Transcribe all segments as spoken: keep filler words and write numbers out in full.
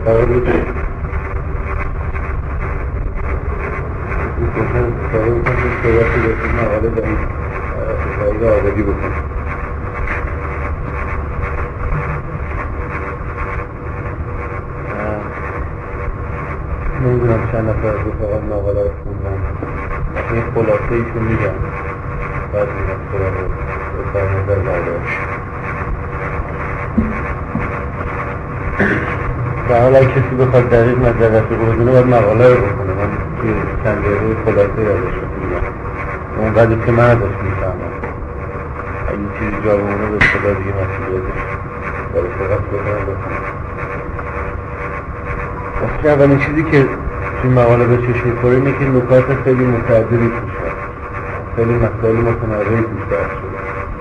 قرار بود این کشن قرار بود که صورتی بسید مقاله به این اسرائیل آزادی بکنه. نمیدونم چند نفر از رفقان مقاله رو خوندن، این خلاصه ایشون میگن بعد میگن سراغ اظهار نظر برداشت. و حالا کسی بخواد دقیق مجلس رو بدونه باید مقاله رو بکنه. من توی چند دقیقه خلاصه یادش رو میگم اونقدر که من ازش میفهمم. اگه چیزی جا بمونه به خدا دیگه مسئولیتش برای فقط بکنم بکنم. اصلا اولین چیزی که توی مقاله به چشم می‌خوره اینه که نکات خیلی متعددی توش هست، خیلی مسائل متنوعی توش بحث شده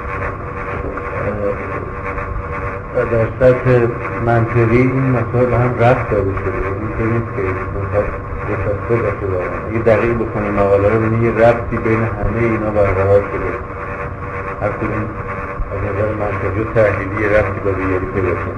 و در سطح منطقی این مسائل به هم ربط داده شده. اینطور نیست که نکات گسسته باشه دارن. اگه دقیق بکنه مقاله رو ببینی یه ربطی بین همه اینا برقرار شده، هر کدوم از نظر منطقی و تحلیلی یه ربطی با دیگری پیدا کنه.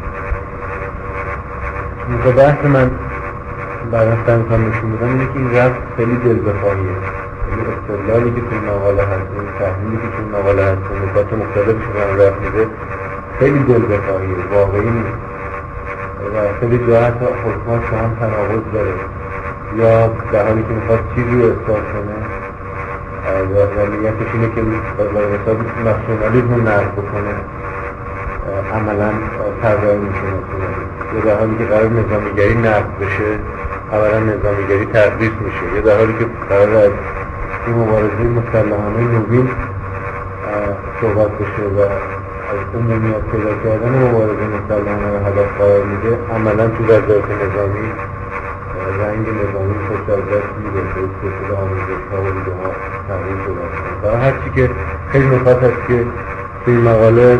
مثلا بحث من بعدا سعی می‌کنم نشون بدم اینه که این ربط خیلی دل بخواهیه. این استدلالی که توی مقاله هست، این تحلیلی که توی مقاله هست، نکات مختلفش رو هم ربط میده، خیلی دل بخواهیه، واقعی نیست و خیلی جا حتی حکمات با هم تناقض داره، یا در حالی که میخواد چیزی رو اثبات کنه و نیتش اینه که برای حساب ناسیونالیسم رو نقد بکنه، عملا تبعیض میشه ناسیونالیسم. یا در حالی که قرار نظامیگری نقد بشه، اولا نظامیگری تقدیس میشه. یا در حالی که قرار از این مبارزه مسلحانه نوین صحبت بشه و از عمومیت پیدا کردن مبارزه مسلحانه رو هدف قرار میده، عملا تو وزارت نظامی رنگ نظامی خود از دست میده، به شده آموزش‌ها و ایده ها تغییر شده. و هرچی که خیلی نکات هست که توی مقاله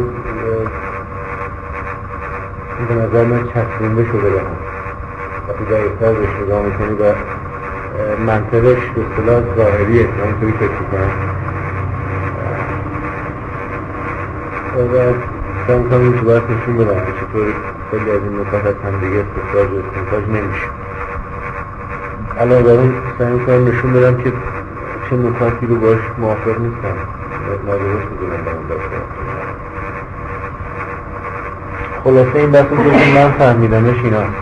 به نظر من چسبونده شده به هم. وقتی دقیق‌تر بهش نگاه می‌کنی و منطقش به اصطلاح ظاهریه، همونطوری فکر می‌کنم. و سعی می‌کنم این تو باید نشون بدم که چطور خیلی از این نکات از هم دیگه استخراج و استنتاج نمیشه. علاوه بر اون سعی می‌کنم نشون بدم که چه نکاتی رو باش موافق نیستم، نادرست می‌دونم برام داشته. خلاصه این بحث رو که من فهمیدمش ایناست.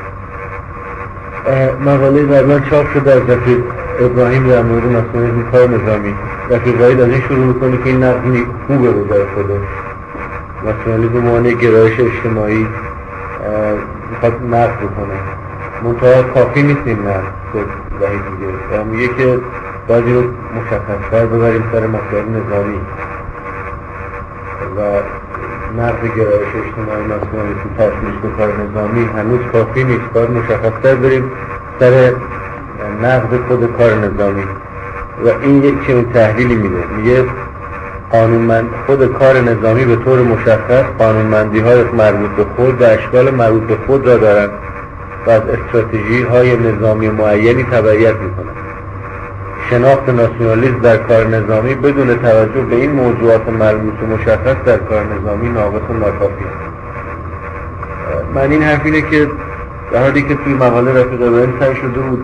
مقاله قبلا چاپ شده از رفیق ابراهیم در مورد ناسیونالیسم کار نظامی. رفیق وحید از این شروع میکنه که این نقد خوبه رو در خودش. ناسیونالیسم معنی گرایش اجتماعی میخواد نقد بکنه، منتها کافی نیست این نقد که وحید میگه. میگه که باید این رو مشخص‌تر ببریم سر مسائل نظامی و نقد گرایش اجتماعی ناسیونالیسم تصمیمش به کار نظامی هنوز کافی نیست. باید مشخص‌تر بریم سر نقد خود کار نظامی و این یک چنین تحلیلی میده. میگه قانونمند خود کار نظامی به طور مشخص قانونمندی‌های مربوط به خود و اشکال مربوط به خود را دارد و از استراتژی‌های نظامی معینی تبعیت می‌کند. شناخت ناسیونالیسم در کار نظامی بدون توجه به این موضوعات مربوط و مشخص در کار نظامی ناقص و ناکافی است. من این حرف اینه که در حالی که توی مقاله رفیق ابراهیم سعی شده بود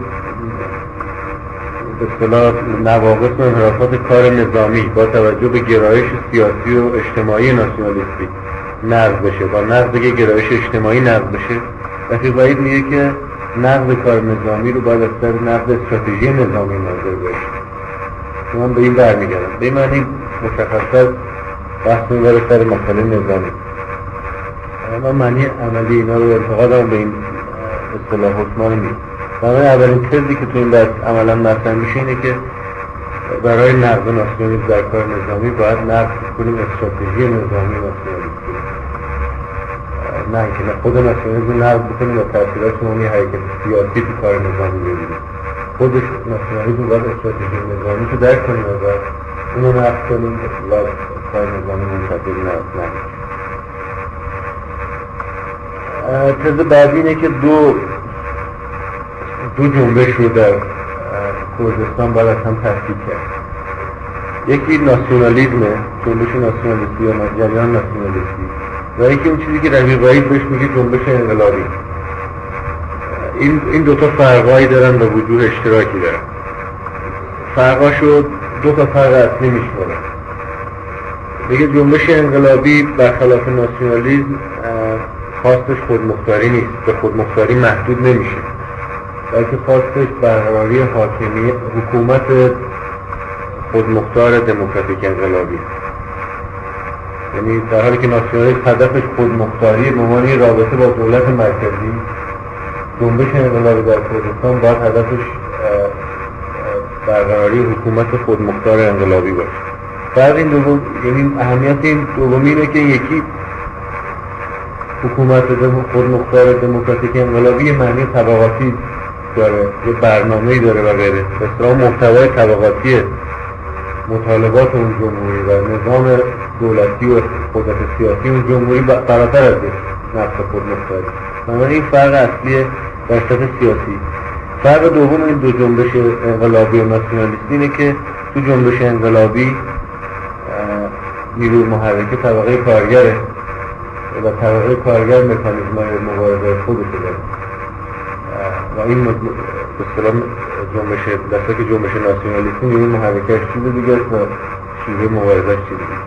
به اصطلاح نواقص و انحرافات کار نظامی با توجه به گرایش سیاسی و اجتماعی ناسیونالیستی نقد بشه، با نقد که گرایش اجتماعی نقد بشه، رفیق وحید میگه که نقد کار نظامی رو باید از سر نقد استراتژی نظامی نظر بشه. من به این برمیگردم، به این معنی مشخص‌تر بحث میبره سر مسئله نظامی. من معنی عملی اینا رو انتقادم به این اصطلاح حکمان میگه. برای اولین تزی که تو این بحث عملا مطرح میشه اینه که برای نقد ناسیونالیسم در کار نظامی باید نقد کنیم استراتژی نظامی ناسیونالیستی، نه اینکه خود ناسیونالیسم نقد بکنیم و تأثیرات اون یه حرکت سیاسی تو کار نظامی ببینیم. خودش ناسیونالیسم باید استراتژی نظامی رو درک کنیم و اونو نقد کنیم و کار نظامی منتظر نقد. تز بعدی اینه که دو دو جنبش رو در کردستان باید از هم تفکیک کرد. یکی ناسیونالیسمه، جنبش ناسیونالیستی یا جریان ناسیونالیستی، و یکی اون چیزی که رفیق وحید بهش میگه جنبش انقلابی. این این دو تا فرقایی دارن و وجوه اشتراکی دارن. فرقاشو دو تا فرق اصلی میشمارن. میگه جنبش انقلابی برخلاف ناسیونالیسم خواستش خودمختاری نیست، به خودمختاری محدود نمیشه، بلکه خواستش برقراری حاکمیت حکومت خودمختار دموکراتیک انقلابی. یعنی در حالی که ناسیونالیسم هدفش خودمختاری به معنی رابطه با دولت مرکزی، جنبش انقلابی در کردستان باید هدفش برقراری حکومت خودمختار انقلابی باشه. فرق این دوم، یعنی اهمیت این دومی اینه که یکی حکومت خودمختار دموکراتیک انقلابی معنی طبقاتی داره، یه برنامه‌ای داره و غیره. به اصطلاح محتوای طبقاتی مطالبات اون جمهوری و نظام دولتی و قدرت سیاسی اون جمهوری فراتر از نفس خودمختاری. بنابراین این فرق اصلی در سطح سیاسی. فرق دوم این دو جنبش انقلابی و ناسیونالیستی اینه که تو جنبش انقلابی نیروی محرکه طبقه کارگره و طبقه کارگر مکانیزم‌های مبارزه خودش داره و این به اصطلاح جنبش دسته که جنبش ناسیونالیستی نیروی محرکه‌اش چیز دیگه است و شیوه مبارزه‌اش چیز دیگه.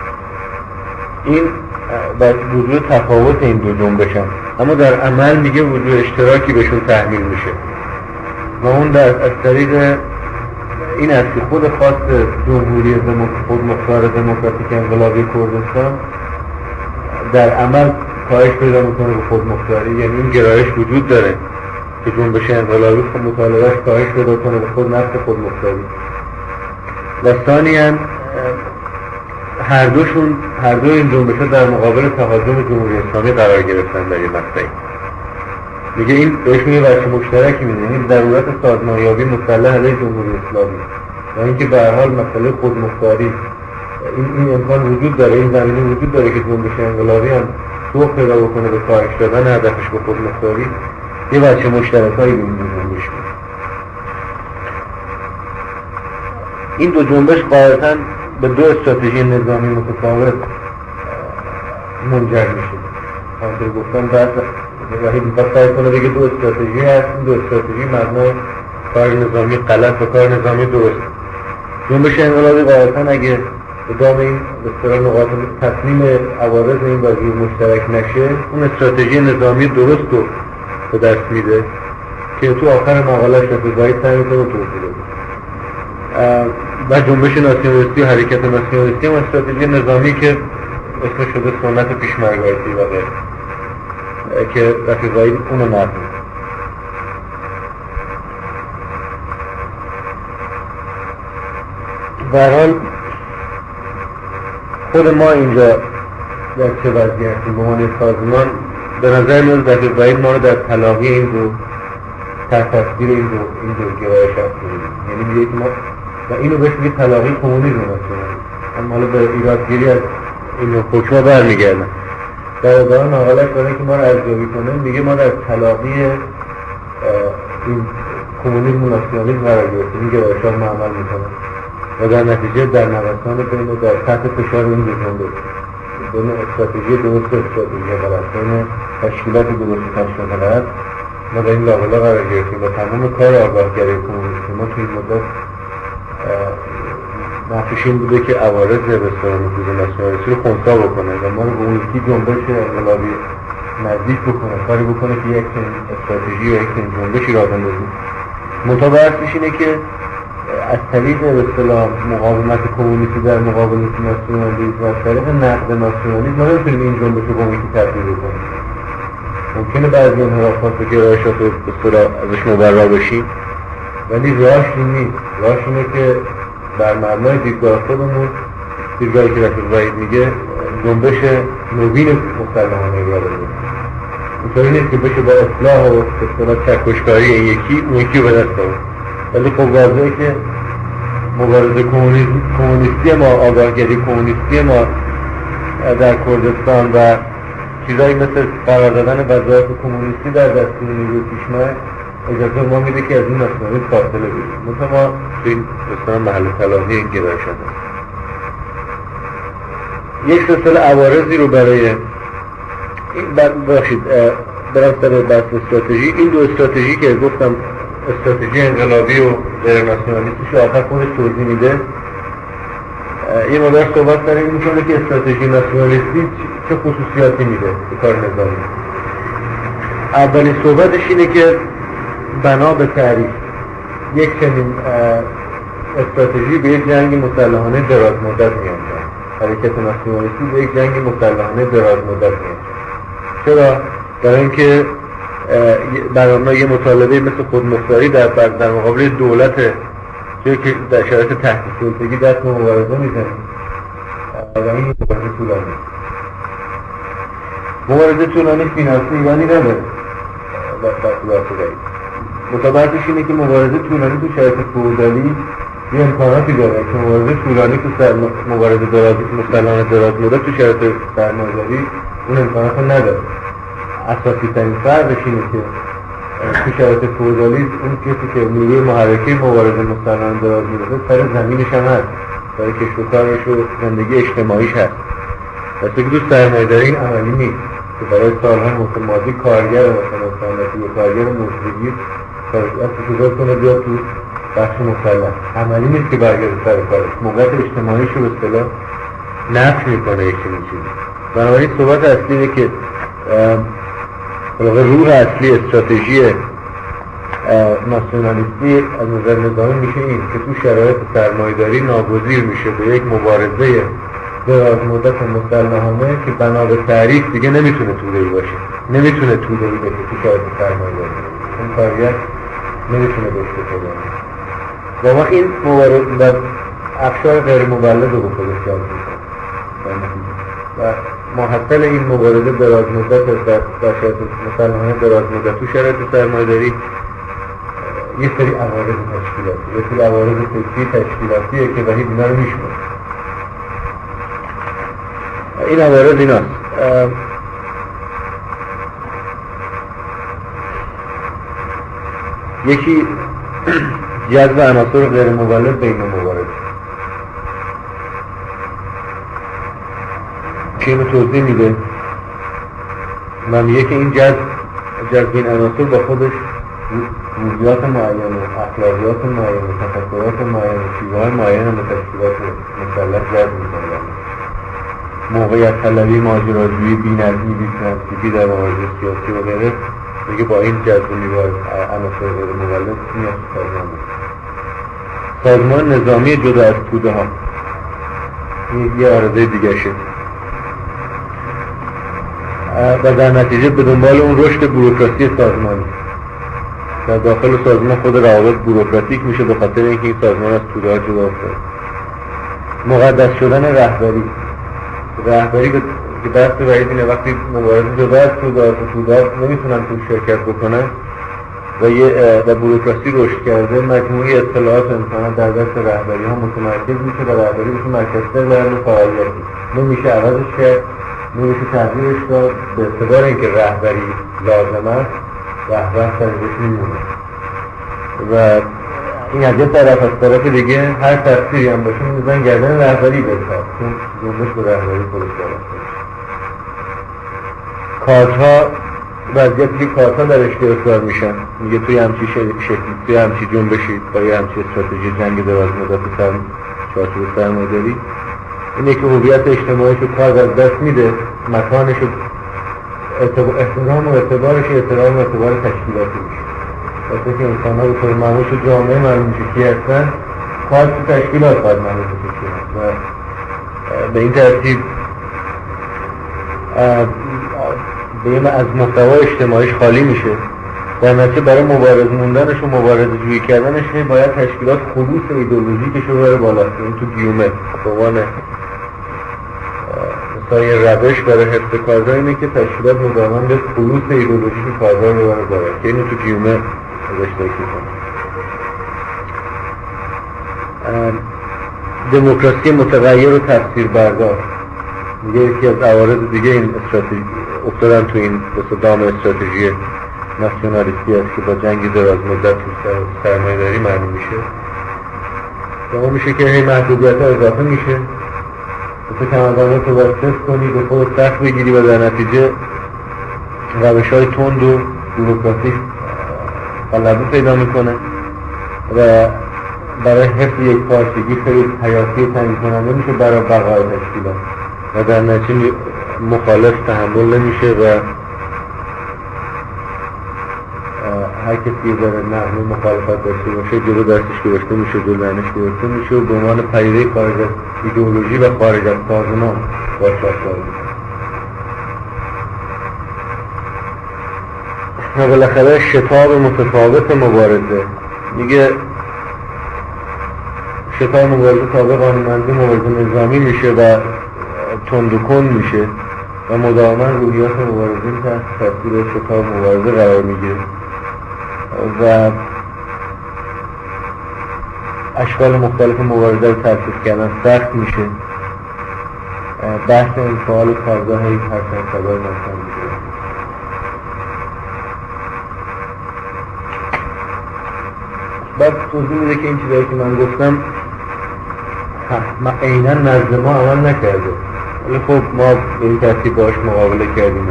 این با وجود تفاوت این دو جنبش هم، اما در عمل میگه وجود اشتراکی بهشون تحمیل میشه و اون در از طریق این است که خود خواست جمهوری خودمختار دموکراتیک انقلابی کردستان در عمل کاهش پیدا میکنه به خودمختاری. یعنی این گرایش وجود داره که جنبش انقلابی خود مطالبهش کاهش پیدا کنه به خود نفس خودمختاری. و ثانیاً هر دوشون هر دو این جنبش‌ها در مقابل تهاجم جمهوری اسلامی قرار گرفتن در این مقطعی. میگه این بهش میگه وجه مشترکی میده، یعنی ضرورت سازمانیابی مسلح علیه جمهوری اسلامی و اینکه به هر حال مسئله خودمختاری این این امکان وجود داره، این زمینه وجود داره که جنبش انقلابی هم سوق پیدا بکنه به کاهش دادن هدفش به خودمختاری. یه وجه مشترکایی به این دو جنبش میده. این دو جنبش قاعدتاً به دو استراتژی نظامی متفاوت منجر میشه. همونطور گفتم بعد وحی میخواد سعی کنه بگه دو استراتژی هست، این دو استراتژی مبنای کار نظامی غلط و کار نظامی درست. جنبش انقلابی قاعدتاً اگه ادامه این به اصطلاح نقاط تصمیم عوارض این وظیفه مشترک نشه، اون استراتژی نظامی درست رو به دست میده که تو آخر مقاله‌اش رفیقایی سعی میکنه توضیح بده. و جنبش ناسیونالیستی و حرکت ناسیونالیستی هم استراتژی نظامی که اسمش شده سنت پیشمرگایتی و غیره که رفیقایی اونو نقل میکنه. به هر حال خود ما اینجا در چه وضعیتی به عنوان سازمان به نظر میاد رفیقایی ما رو در تلاقی این دو تحت تاثیر این دو این دو گرایش هستیم. یعنی میگه که ما و اینو بهش میگه تلاقی کمونیسم ناسیونالیسم. اما حالا به ایرادگیری از این حکم‌ها برمیگردن. در ادامه مقاله‌اش برای که ما رو ارزیابی کنه میگه ما در تلاقی این کمونیسم و ناسیونالیسم قرار گرفتیم، این گرایش‌ها ما عمل میکنه و در نتیجه در نوسان بین در تحت فشار این دو جنبش بین استراتژی درست و استراتژی غلط، بین تشکیلات درست و تشکیلات غلط ما در این لاغلا قرار گرفتیم و تمام کار آگاهگری کمونیستی ما توی این مدت نقشش این بوده که عوارض به اصطلاح نفوذ ناسیونالیستی رو خنثی بکنه و ما رو به اون یکی جنبش انقلابی نزدیک بکنه، کاری بکنه که یک استراتژی و یک جنبشی راه بندازیم. متبرسش اینه که از طریق به اصطلاح مقاومت کمونیستی در مقابل ناسیونالیسم و از طریق نقد ناسیونالیسم ما نمیتونیم این جنبش رو به اون یکی تبدیل بکنیم. ممکنه بعضی انحرافات و گرایشات رو به اصطلاح ازش مبرا بشیم، ولی راهش این نیست. راهش اینه که بر مبنای دیدگاه خودمون، دیدگاهی که رفیق وحید میگه جنبش نوین مسلحانه را بزنیم. اینطوری نیست که بشه با اصلاح و اصطلاح چکشکاری این یکی اون یکی رو به دست آورد. ولی خب واضحه که مبارزه کمونیستی ما، آگاهگری کمونیستی ما در کردستان و چیزایی مثل قرار دادن وظایف کمونیستی در دستور نیروی پیشمرگ اجازه ما میده که از این ناسیونالیسم فاصله بگیریم. مثلا ما تو این مثلا محل تلاقی این گرایش هست. یک سلسله عوارضی رو برای این باشید برم سر بحث استراتژی. این دو استراتژی که گفتم، استراتژی انقلابی و غیر ناسیونالیستیش آخر خودش توضیح میده. این مدار صحبت سر این میکنه که استراتژی ناسیونالیستی چه خصوصیاتی میده به کار نظامی. اولین صحبتش اینه که بنا به تعریف یک چنین استراتژی به یک جنگ مسلحانه دراز مدت میانجامد. حرکت ناسیونالیستی به یک جنگ مسلحانه دراز مدت میانجامد. چرا؟ برای اینکه برنامه یه مطالبه مثل خودمختاری در در مقابل دولت که در شرایط تحت سلطگی دست مبارزه میزنه و این مبارزه طولانی مبارزه طولانی فینانسی ایرانی نداره. مطابقتش اینه که مبارزه طولانی تو شرایط فئودالی یه امکاناتی داره که مبارزه طولانی تو سر مبارزه دراز مسلحانه دراز مدت تو شرایط سرمایه‌داری اون امکانات رو نداره. اساسی ترین فرقش اینه که تو شرایط فئودالی اون کسی که نیروی محرکه مبارزه مسلحانه دراز مدت سر زمینش هم هست، برای کشت و کارش و زندگی اجتماعیش هست. واسه که تو سرمایه‌داری این عملی نیست که برای سالها متمادی کارگر مثلا صنعتی و کارگر موسیقی کارش گذار کنه بیاد تو بخش مسلح. عملی نیست که برگرده سر کارش، موقعیت اجتماعیش رو به اصطلاح نفی میکنه یک چنین چیزی. بنابراین صحبت اصلی اینه که روح اصلی استراتژی ناسیونالیستی از نظر نظامی میشه این که تو شرایط سرمایه‌داری ناگزیر میشه به یک مبارزه دراز مدت مسلحانه که بنا به تعریف دیگه نمیتونه توده‌ای باشه، نمیتونه توده‌ای بشه تو شرایط سرمایه‌داری. اون کارگر نمیتونه داشته کنه. و وقت این مبارزه افشار غیر مولد رو به خودش جلب میکنه و محصل این مبارزه دراز مدت در شرایط مسلحانه دراز مدت تو شرایط سرمایه‌داری یه سری عوارض تشکیلاتی، یه سری عوارض فکری تشکیلاتیه که وحید اینا رو میشمونه. این عوارض ایناست: یکی جذب عناصر غیر مولد بین مبارزه که اینو توضیح میده و میگه که این جذب جذب این عناصر با خودش روحیات معینه، اخلاقیات معینه، تفکرات معینه، شیوه‌های معینه به تشکیلات مسلح جذب میکنه. موقعیت طلبی، ماجراجویی، بی‌نظمی، بی‌تناسبی در مبارزه سیاسی و غیره میگه با این جذب نیروهای عناصر غیر مولد میاد سازمان سازمان نظامی جدا از توده ها. این یه عارضه دیگه شد و در نتیجه به دنبال اون رشد بوروکراسی سازمانی. در داخل سازمان خود روابط بوروکراتیک میشه به خاطر اینکه این سازمان از توده ها جدا افتاد. مقدس شدن رهبری رهبری که دست وحید اینه وقتی مبارزه جدا از توده ها توده ها نمیتونن تو شرکت بکنن و یه و بوروکراسی رشد کرده، مجموعی اطلاعات امکانات در دست رهبری ها متمرکز میشه و رهبری میشه مرکزتر و رو فعالیتی نمیشه عوضش کرد، نمیشه تغییرش داد. به اعتبار اینکه رهبری لازم است رهبر سرش میمونه و این از یه طرف از طرف دیگه هر تفسیری هم باشه میزن گردن رهبری بساد چون جنبش به رهبری خودش دارد. کارت‌ها وضعیتی که کارت‌ها در اشتراک میشن میگه توی همچی شکلی توی همچی جنبشی با یه همچی استراتژی جنگ دراز مدت سر چارچوب سرمایه‌داری اینه که هویت اجتماعیش رو کار از دست میده، مکانش رو احترام و اعتبارش احترام و اعتبار تشکیلاتی میشه. وقتی که انسان‌ها به طور معمول تو جامعه معلوم میشه کی هستن، کار تو تشکیلات باید معلوم بشه کی هست و به این ترتیب بیم از محتوا اجتماعیش خالی میشه. در نتیجه برای مبارز موندنش و مبارزه جویی کردنش باید تشکیلات خلوص ایدئولوژیکش رو بره بالا. این تو گیومه به عنوان مثلا روش برای حفظ کارزار اینه که تشکیلات مداوما به خلوص ایدئولوژیک کارزار رو بره بالا که اینو تو گیومه ازش تاکید کنه. دموکراسی متغیر و تفسیر بردار میگه یکی از عوارض دیگه این استراتژی افتادن تو این به دام استراتژی ناسیونالیستی است که با جنگ دراز مدت سرمایه‌داری معلوم میشه. اما میشه که هی محدودیت ها اضافه میشه، مثل کمربندات رو باید صفر کنی، به خود سخت بگیری و در نتیجه روش‌های تند و بوروکراتیک غلبه پیدا میکنه و برای حفظ یک پارچگی خیلی حیاتی تعیین کننده میشه برای بقای تشکیلات و در نتیجه مخالف تحمل نمیشه و هر کسی یه ذره نغمه مخالفت داشته باشه جلو دستش گرفته میشه، جلو دهنش گرفته میشه و به عنوان پدیده خارج از ایدئولوژی و خارج از سازمان باش رفتار میشه. و بالاخره شتاب متفاوت مبارزه، میگه شتاب مبارزه تابع قانونمندی مبارزه نظامی میشه و تند و کند میشه و مداوما روحیات مبارزین تحت تاثیر شتاب مبارزه قرار میگیره و اشکال مختلف مبارزه رو ترکیب کردن سخت میشه. بحث انفعال کارگاه هی هر چند سالای مطرح میشه. بعد توضیح میده که این چیزایی که من گفتم ما عیناً نزد ما عمل نکرده، ولی خب ما به این ترتیب باش مقابله کردیم.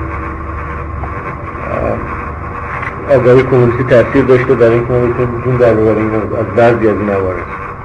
آگاهی کمونیستی تاثیر داشته در این که ما بتونیم جون در ببریم از بعضی از این عوارض.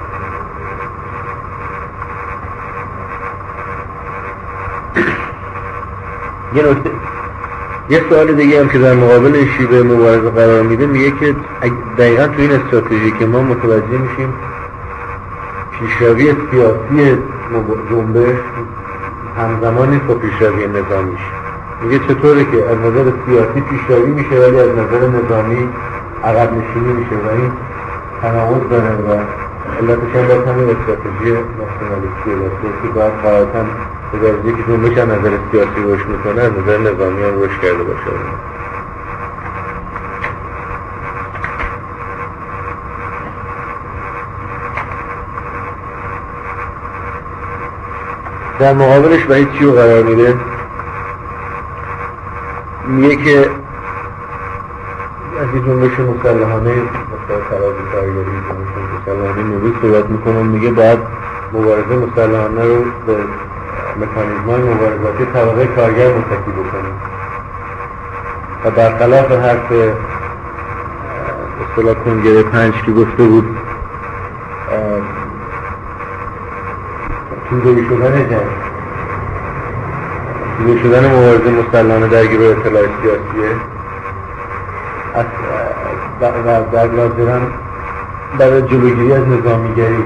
یه نکته، یه سوال دیگه هم که در مقابل شیوه مبارزه قرار میده، میگه که دقیقاً تو این استراتژی که ما متوجه میشیم پیشروی سیاسی جنبش همزمان نیست با پیشروی نظامیش. میگه چطوره که از نظر سیاسی پیشروی میشه ولی از نظر نظامی عقب نشینی میشه و این تناقض داره و علتش هم باید همین استراتژی ناسیونالیستی باشه که باید قاعدتاً به درجه‌ای که جنبش از نظر سیاسی رشد میکنه از نظر نظامی هم رشد کرده باشه. در مقابلش و هیچ چیو قرار میده، میگه که از این جنبش مسلحانه مثلا ترازی کارگری جنبش مسلحانه نوی صحبت میکنم، میگه باید مبارزه مسلحانه رو به مکانیزم‌های مبارزاتی طبقه کارگر متکی بکنیم و برخلاف حرف اصطلاح کنگره پنج که گفته بود توده شدن جنگ، توده شدن مبارزه مسلحانه در گروه اطلاع سیاسیه و در لازرم برای جلوگیری از نظامیگری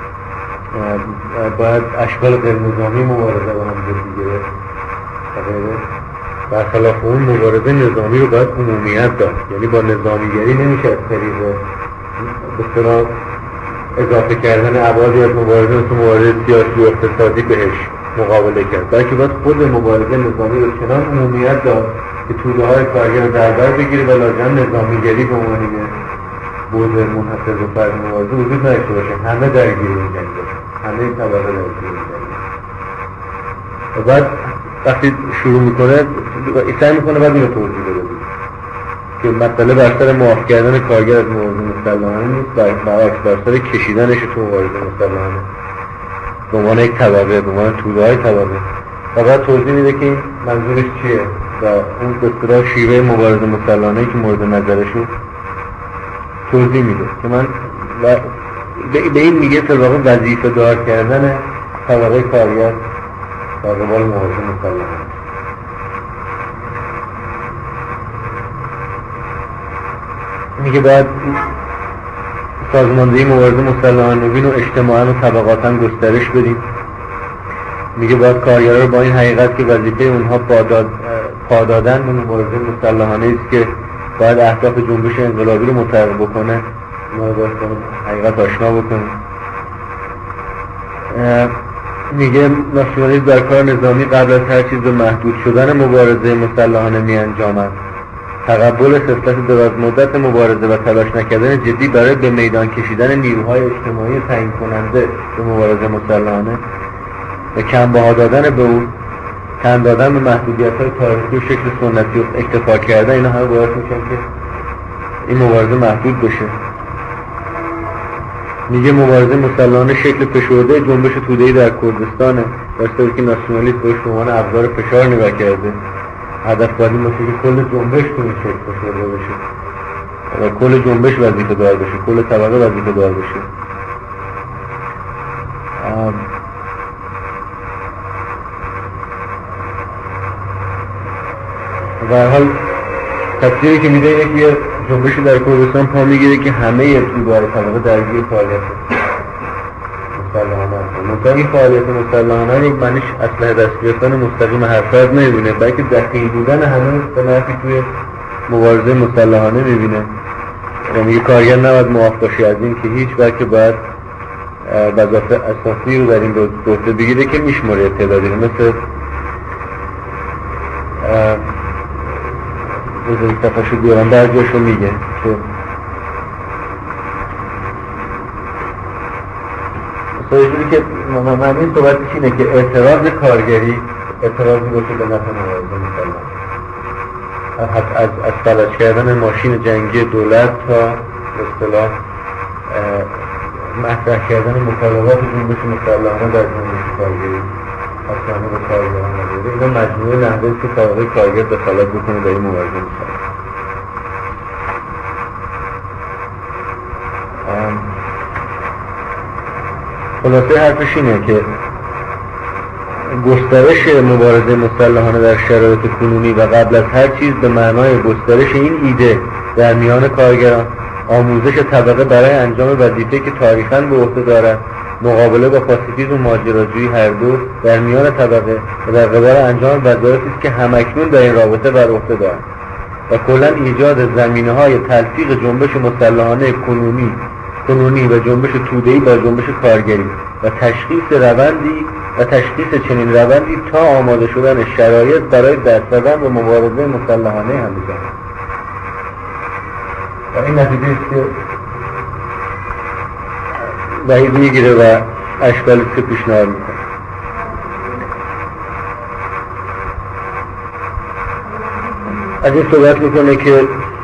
باید اشکال غیر نظامی مبارزه با هم بگیره و غیره. برخلاف اون مبارزه نظامی رو باید عمومیت داد، یعنی با نظامیگری نمیشه از طریق به اصطلاح اضافه کردن ابعادی از مبارزه مثل مبارزه سیاسی و اقتصادی بهش مقابله کرد، بلکه باید خود مبارزه نظامی رو چنان عمومیت داد که توده های کارگر رو در بر بگیره و لازم نظامیگری به عنوان بود منحصر به فرد مبارزه وجود نداشته باشه، همه درگیر این جنگ باشه، همه این طبقه درگیر این جنگ. و بعد وقتی شروع میکنه سعی میکنه بعد اینو توضیح بده که مسئله بر سر معاف کردن کارگر از مبارزه مسلحانه نیست، برعکس بر سر کشیدنش تو مبارزه مسلحانه به عنوان یک طبقه، به عنوان توده های طبقه. و بعد توضیح میده که این منظورش چیه و اون به اصطلاح شیوه مبارزه مسلحانه که مورد نظرشون توضیح میده که من و به این میگه در واقع وظیفه دار کردن طبقه کارگر در قبال مبارزه مسلحانه. میگه باید سازماندهی مبارزه مسلحانه نوین و اجتماعاً و طبقاتاً گسترش بدیم. میگه باید کارگرها رو با این حقیقت که وظیفه اونها پاداد پادادن به مبارزه مسلحانه است که باید اهداف جنبش انقلابی رو متحقق بکنه، ما رو باید حقیقت آشنا بکنیم. میگه ناسیونالیسم در کار نظامی قبل از هر چیز به محدود شدن مبارزه مسلحانه می انجامد. تقبل خصلت دراز مدت مبارزه و تلاش نکردن جدی برای به میدان کشیدن نیروهای اجتماعی تعیین کننده به مبارزه مسلحانه و کم بها دادن به اون، تن دادن به محدودیت‌های تاریخی و شکل سنتی و اکتفا کردن، اینا همه باعث میشن که این مبارزه محدود بشه. میگه مبارزه مسلحانه شکل فشرده جنبش توده‌ای در کردستانه، در صورتی که ناسیونالیسم بهش به عنوان ابزار فشار نگاه کرده هدف باید این باشه که کل جنبش تو این شکل فشرده بشه و کل جنبش وظیفه دار بشه، کل طبقه وظیفه دار بشه. و هر حال تصویری که میده اینه که یه جنبشی در کردستان پا میگیره که همه توده طبقه درگیر فعالیت مسلحانه هست. منطقه این فعالیت مسلحانه رو منش اسلحه دست گرفتن مستقیم هر فرد نمیبینه، بلکه دخیل بودن همه به نفعی توی مبارزه مسلحانه میبینه و میگه کارگر نباید معاف باشه از این که هیچ، بلکه باید وظایف اساسی رو در این دوسته بگیره که میشماره تعدادی رو، مثل بذاری صفحه بیارم در جاشو میگه که سویجوری که معنی صحبتش اینه که اعتراض کارگری اعتراضی باشه به نفع مبارزه مسلحانه، از از فلج کردن ماشین جنگی دولت تا اصطلاح مطرح کردن مطالبات جنبش مسلحانه در جنبش کارگری اصلا به کارگران نداره. اینا مجموعه نحوه که طبقه کارگر دخالت بکنه در این مبارزه مسلحانه. خلاصه حرفش اینه که گسترش مبارزه مسلحانه در شرایط کنونی و قبل از هر چیز به معنای گسترش این ایده در میان کارگران، آموزش طبقه برای انجام وظیفه‌ای که تاریخاً به عهده دارد، مقابله با پاسیفیسم و ماجراجویی هر دو در میان طبقه و در قبال انجام وظایفی است که همکنون در این رابطه بر عهده دارد و کلاً ایجاد زمینه‌های تلفیق جنبش مسلحانه کنونی کنونی و جنبش توده‌ای با جنبش کارگری و تشخیص روندی و تشخیص چنین روندی تا آماده شدن شرایط برای دست زدن به مبارزه مسلحانه همگان. و این نتیجه است که وحید میگیره و اشکالی که پیشنهاد میکنه. از این صحبت میکنه که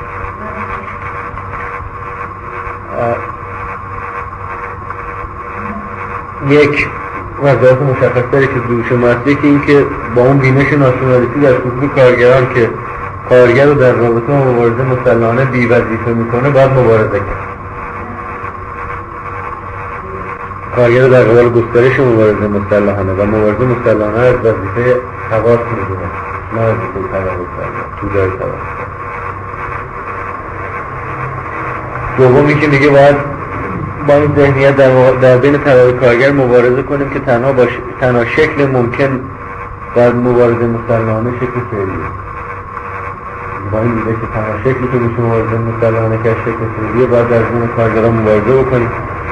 یک وظایف مشخص‌تری که دوش ماسته که این که با اون بینش ناسیونالیستی در سطوح کارگران که کارگر رو در رابطه با مبارزه مسلحانه بی وظیفه میکنه باید مبارزه کرد. کارگر رو در قبال گسترش مبارزه مسلحانه و مبارزه مسلحانه از وظیفه خواص میدونه، نه وظیفه طبقه کارگر توده طبقه. دومی که میگه باید با این ذهنیت در, در بین طبقه کارگر مبارزه کنیم که تنها با ش... تنها شکل ممکن در مبارزه مسلحانه شکل فعلیه. با این میگه که تنها شکلی که میشه مبارزه مسلحانه که شکل فعلیه باید در بین کارگران مبارزه بکنیم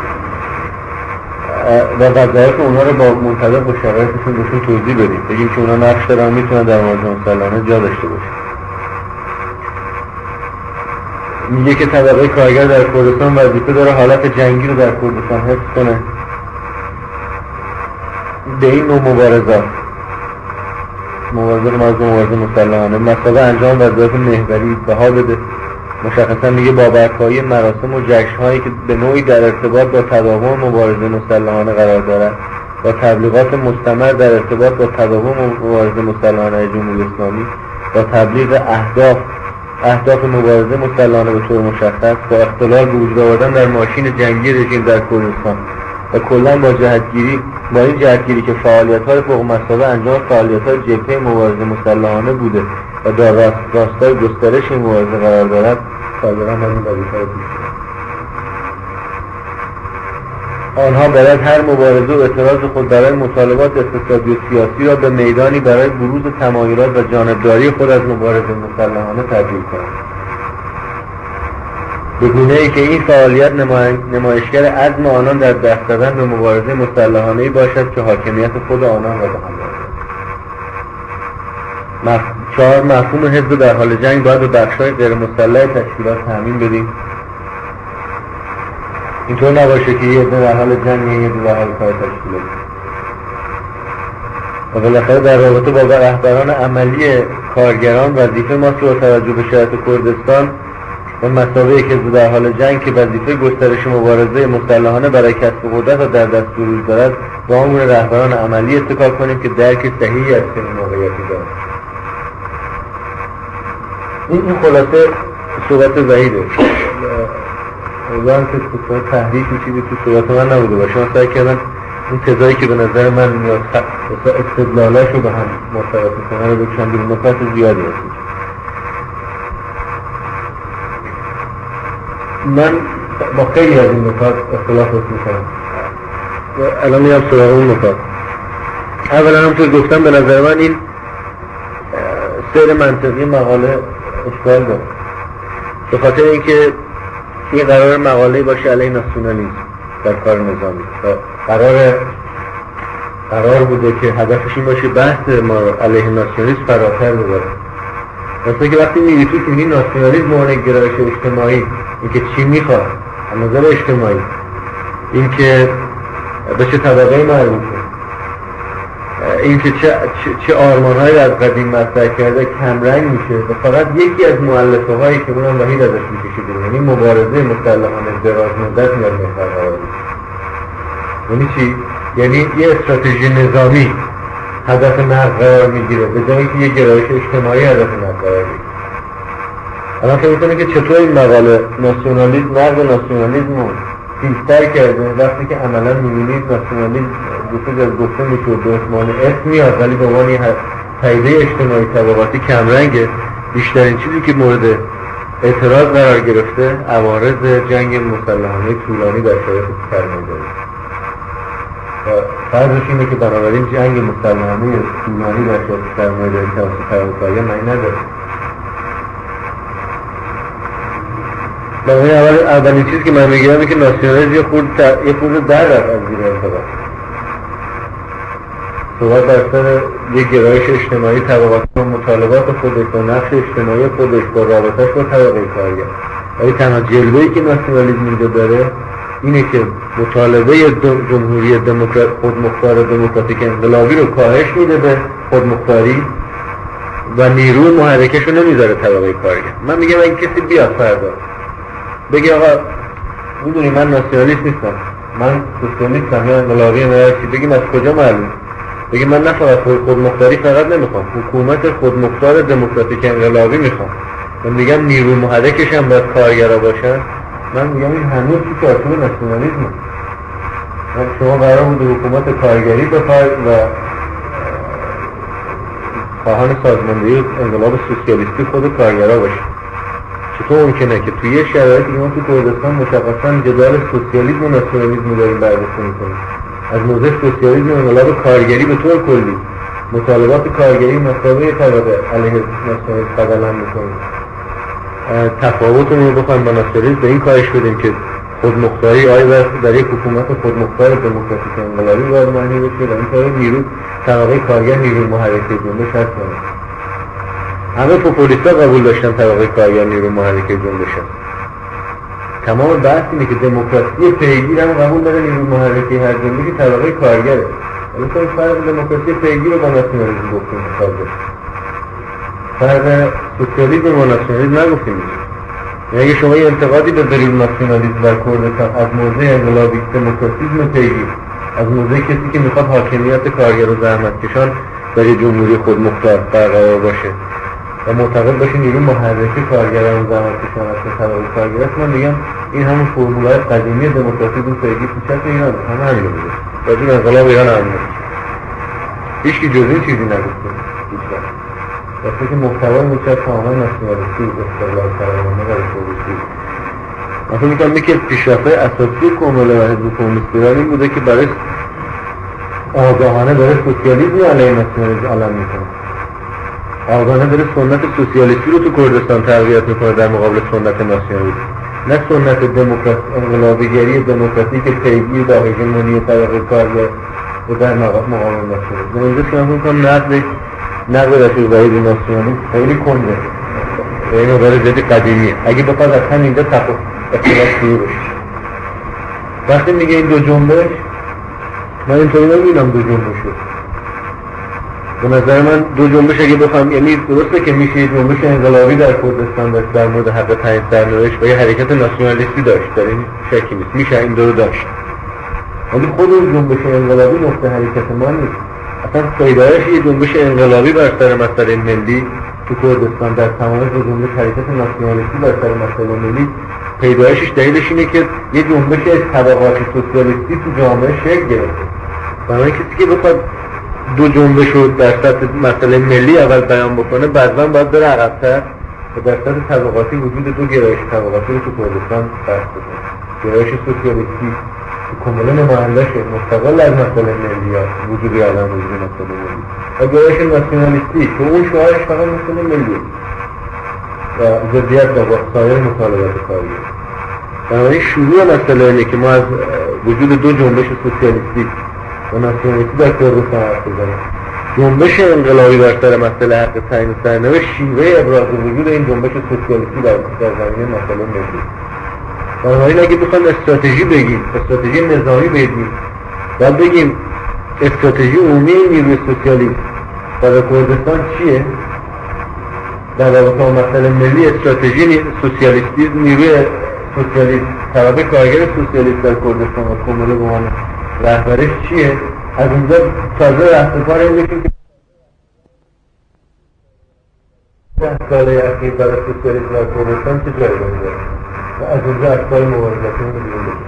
و وظایف اونها رو با منطبق با شرایطشون بهشون توضیح بدیم، بگیم که اونها نقش دارن میتونن در مبارزه مسلحانه جا داشته باشن. میگه که طبقه کارگر در کردستان وظیفه داره حالت جنگی رو در کردستان حفظ کنه. به این نوع مبارزات مبارزه رو از مبارزه مسلحانه مسابقه انجام وظایف محوری بها بده. مشخصا میگه با برپایی مراسم و جشن‌هایی که به نوعی در ارتباط با تداوم مبارزه مسلحانه قرار دارد، با تبلیغات مستمر در ارتباط با تداوم مبارزه مسلحانه جمهوری اسلامی، با تبلیغ اهداف اهداف مبارزه مسلحانه به طور مشخص، با اختلال به وجود آوردن در ماشین جنگی رژیم در کردستان و کلاً با جهتگیری با این جهتگیری که فعالیت‌های فوق مسابقه انجام فعالیت‌های جبهه مبارزه مسلحانه بوده و در راست راستای گسترش این مبارزه قرار دارد، کارگران باید این وظیفه را پیش ببرند. آنها باید هر مبارزه و اعتراض خود برای مطالبات اقتصادی و سیاسی را به میدانی برای بروز تمایلات و جانبداری خود از مبارزه مسلحانه تبدیل کنند، به گونه‌ای که این فعالیت نمایشگر عزم آنان در دست زدن به مبارزه مسلحانه‌ای باشد که حاکمیت خود آنان را به هم مف... چهار مفهوم حزب در حال جنگ باید به بخش‌های غیر مسلح تشکیلات تامین بدیم. اینطور نباشه که یه عده در حال جنگ یه عده در حال کار تشکیلات. و بالاخره در رابطه با رهبران عملی کارگران وظیفه ماست که با توجه به شرایط کردستان و مسابقه که در حال جنگ که وظیفه گسترش مبارزه مسلحانه برای کسب قدرت را در دستور روز دارد با امور رهبران عملی اتکا کنیم که درک صحیحی از چنین موقعیتی دارد. این این خلاصه صحبت وحیده. امیدوارم که تو تحریک چیزی تو صحبت من نبوده باشه. من سعی کردم این تضایی که به نظر من میاد استدلالاش رو به هم مرتبط میکنه رو بکشم بیرون. نکات زیادی هست. من با خیلی از این نکات اختلاف میکنم. الان میام سراغ اون نکات. اولا هم تو گفتم به نظر من این سیر منطقی مقاله اشکال داره، به خاطر اینکه این قرار مقاله باشه علیه ناسیونالیسم در کار نظامی. قرار قرار بوده که هدفش این باشه بحث ما علیه ناسیونالیسم فراتر ببره. مثلا که وقتی میگی تو که این ناسیونالیسم معنی گرایش اجتماعی، اینکه چی میخواد از نظر اجتماعی، اینکه به چه طبقه مربوطه، اینکه چه چه آرمان‌هایی از قدیم مطرح کرده کمرنگ میشه و فقط یکی از مؤلفه‌هایی که اونم وحید ازش میکشه بیرون، یعنی مبارزه مسلحانه دراز مدت میاد محور قرار میشه. یعنی چی؟ یعنی یه استراتژی نظامی هدف نقد قرار میگیره به جای اینکه یه گرایش اجتماعی هدف نقد قرار بگیره. الان فکر می‌کنه که چطور این مقاله ناسیونالیسم نقد ناسیونالیسم رو پیشتر کرده وقتی که عملا می‌بینید ناسیونالیسم دوست از گفته میشه به عنوان اسم میاد ولی به عنوان پدیده اجتماعی طبقاتی کمرنگه. بیشترین چیزی که مورد اعتراض قرار گرفته عوارض جنگ مسلحانه طولانی در شرایط سرمایه‌داری. فرضش اینه که بنابراین جنگ مسلحانه طولانی در شرایط سرمایه‌داری توسط طبقه‌ای معنی نداره. بنابراین اول اولین چیزی که من میگم اینه که ناسیونالیسم یه خورده یه خورده در رفت از زیر انتقاد. صحبت در سر یک گرایش اجتماعی طبقاتی و مطالبات خودش و نقش اجتماعی خودش با رابطه‌اش با طبقه کارگر. ولی تنها جلوه‌ای که ناسیونالیسم اینجا داره اینه که مطالبه جمهوری دموکرات خودمختار دموکراتیک انقلابی رو کاهش میده به خودمختاری و نیروی محرکش رو نمیذاره طبقه کارگر. من میگم اگه کسی بیاد فردا بگه آقا میدونی من ناسیونالیست نیستم، من سوسیالیستم یا انقلابی نرسی، بگیم از کجا معلوم؟ بگیم من نه فقط خودمختاری فقط نمیخوام، حکومت خودمختار دموکراتیک انقلابی میخوام. من میگم نیروی محرکش هم باید کارگرا باشن. من میگم این هنوز تو چارچوب ناسیونالیسمه. شما قرار بود حکومت کارگری بخواید و خواهان سازماندهی انقلاب سوسیالیستی خود کارگرا باشید. چطور ممکنه که توی یه شرایطی که ما تو کردستان مشخصا جدال سوسیالیسم و ناسیونالیسم داریم بررسی می‌کنیم، از موضع سوسیالیسم و انقلاب کارگری به طور کلی مطالبات کارگری مساوی طبقه علیه ناسیونالیسم قدم می‌کنیم، تفاوتمون رو بخوایم با ناسیونالیسم به این کاهش بدیم که خودمختاری آیا در یک حکومت خودمختار دموکراتیک انقلابی باید معنی بشه و این طور نیرو طبقه کارگر نیروی محرک جنبش هست. همه پوپولیستا قبول داشتن طبقه کارگر نیروی محرک جنبش هست. تمام بحث اینه که دموکراسی پیگیر هم قبول داره نیروی محرک هر جنبشی طبقه کارگره. ولی تو فرق دموکراسی پیگیر رو با ناسیونالیسم گفتیم حساب فرق سوسیالیسم با ناسیونالیسم نگفتیم. یعنی اگه شما یه انتقادی بذارید ناسیونالیسم در کردستان از موضع انقلابی دموکراسیسم پیگیر، از موضع کسی که میخواد حاکمیت کارگر و زحمتکشان در یه جمهوری خودمختار برقرار باشه و معتقد باشه نیروی محرک کارگران و زحمتکشان از طبقه کارگر است، من میگم این همون فرمولای قدیمی دموکراسیسم پیگیر تو چپ ایران همه همین رو میگه. راجع به انقلاب ایران هم میگه. هیچ کی جز این چیزی نگفته. وقتی که محتوای میشه کاملا ناسیونالیستی استقلال طلبانه و ریپوبلیکی. من فکر می‌کنم یکی از پیشرفت‌های اساسی کمال و حزب کمونیست ایران این بوده که برای آگاهانه داره سوسیالیسم علیه ناسیونالیسم علم میکنه. آگاهانه داره سنت سوسیالیستی رو تو کردستان تقویت میکنه در مقابل سنت ناسیونالیسم. نه سنت دموکراسی انقلابیگری دموکراتیک پیگیر با هژمونی طبقه کارگر و در مقابل ناسیونالیسم. من اینجا فکر می‌کنم نقد نقد رفیق وحید ناسیونالیسم خیلی کنده. این مبارزه جدی قدیمیه. اگه بخواد از همینجا تفاوت اختلاف شروع بشه. وقتی میگه این دو جنبش، من اینطوری نمی‌بینم دو جنبش رو. به نظر من دو جنبش اگه بخوام، یعنی درسته که میشه یه جنبش انقلابی در کردستان داشت در مورد حق تعیین سرنوشت و یه حرکت ناسیونالیستی داشت، در این شکی نیست، میشه این دو رو داشت. ولی خود اون جنبش انقلابی نقطه حرکت ما نیست. اصلا پیدایش یه جنبش انقلابی بر سر مسئله ملی تو کردستان در تمام جنبش حرکت ناسیونالیستی بر سر مسئله ملی پیدایشش دلیلش اینه که یه جنبش از طبقاتی سوسیالیستی تو جامعه شکل گرفته. برای کسی که بخواد دو جنبش رو در سطح مسئله ملی اول بیان بکنه بعداً باید بره عقب‌تر و در سطح طبقاتی وجود دو گرایش طبقاتی رو تو کردستان بحث بکنه. گرایش سوسیالیستی کاملا نماینده‌شه مستقل از مسئله ملی ها وجودی عدم وجود مسئله ملی و گرایش ناسیونالیستی که اون شعارش فقط مسئله ملیه و ضدیت با سایر مطالبات کاریه. بنابراین شروع مسئله اینه که ما از وجود دو جنبش سوسیالیستی و ناسیونالیستی در کردستان حرف بزنیم. جنبش انقلابی بر سر مسئله حق تعیین سرنوشت شیوه ابراز وجود این جنبش سوسیالیستی در زمینه مسئله ملی. بنابراین اگه بخوایم استراتژی بگیم، استراتژی نظامی بگیم، باید بگیم استراتژی عمومی نیروی سوسیالیست در کردستان چیه؟ در رابطه با مسئله ملی استراتژی سوسیالیستی نیروی سوسیالیست طبقه کارگر سوسیالیست در کردستان و کموله به عنوان رهبرش چیه؟ از اونجا تازه رهبر این میشیم که ده ساله اخیر برای سوسیالیسم در کردستان چه جایی داره و از اونجا اشکال مبارزاتی رو بیرون بگیم.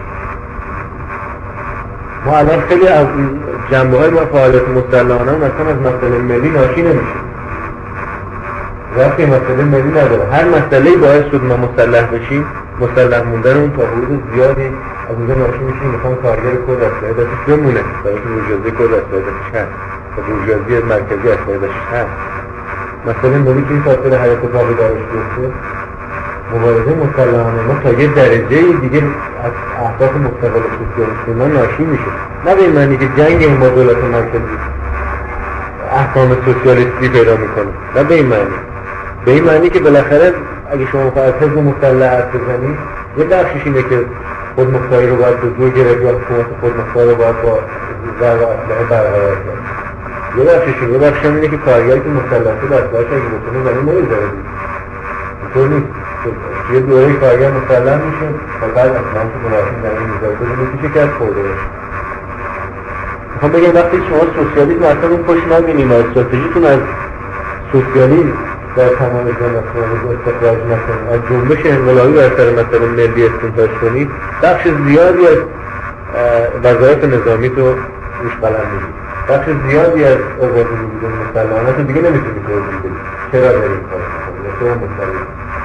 ما الان خیلی از جنبه های ما فعالیت مسلحانه مثلا از مسئله ملی ناشی نمیشه. وقتی مسئله ملی نداره هر مسئله‌ای باعث شد ما مسلح بشیم، مسلح موندن اون تا حدود زیادی از اونجا ناشی میشیم میخوان کارگر کرد اسلحه دستش بمونه برای که بورژوازی کرد اسلحه دستش هست و بورژوازی مرکزی اسلحه دستش هست. مسئله ملی که این فاصله حیات باقی دارش بیفته مبارزه مسلحانه ما تا یه درجه دیگه از اهداف مستقل سوسیالیستی ما ناشی میشه. نه به این معنی که جنگ این با دولت مرکزی احکام سوسیالیستی پیدا میکنه، نه به این معنی. به این معنی که بالاخره اگه شما میخواید از حزب مسلح حرف بزنید یه بخشش اینه که خودمختاری رو باید به دو گرفت یا حکومت خودمختار رو باید با زر و اسلحه برقرار کرد. یه بخشش اینه، یه بخشش اینه که کارگری که مسلح شده اسلحه‌اش اگه بتونه زنی نمیذاره دید. اینطور نیست. یه دوره کارگر مسلح میشه و بعد اصلا که مناسب زنی میذاره بده میشه که از خورده باشه. میخوام بگم وقتی شما سوسیالیسم اصلا اون پشت نبینیم و استراتژیتون از سوسیالیسم در تمام ناسیونالیسم استخراج نکنید، از جنبش انقلابی بر سر مسئله ملی استنتاج کنید، بخش زیادی از وظایف نظامی تو روش بلند میگید، بخش زیادی از آزادی وجود مسلحانه تو دیگه نمیتونید توضیح بدید چرا دارید این کار میکنید، چرا مسلح.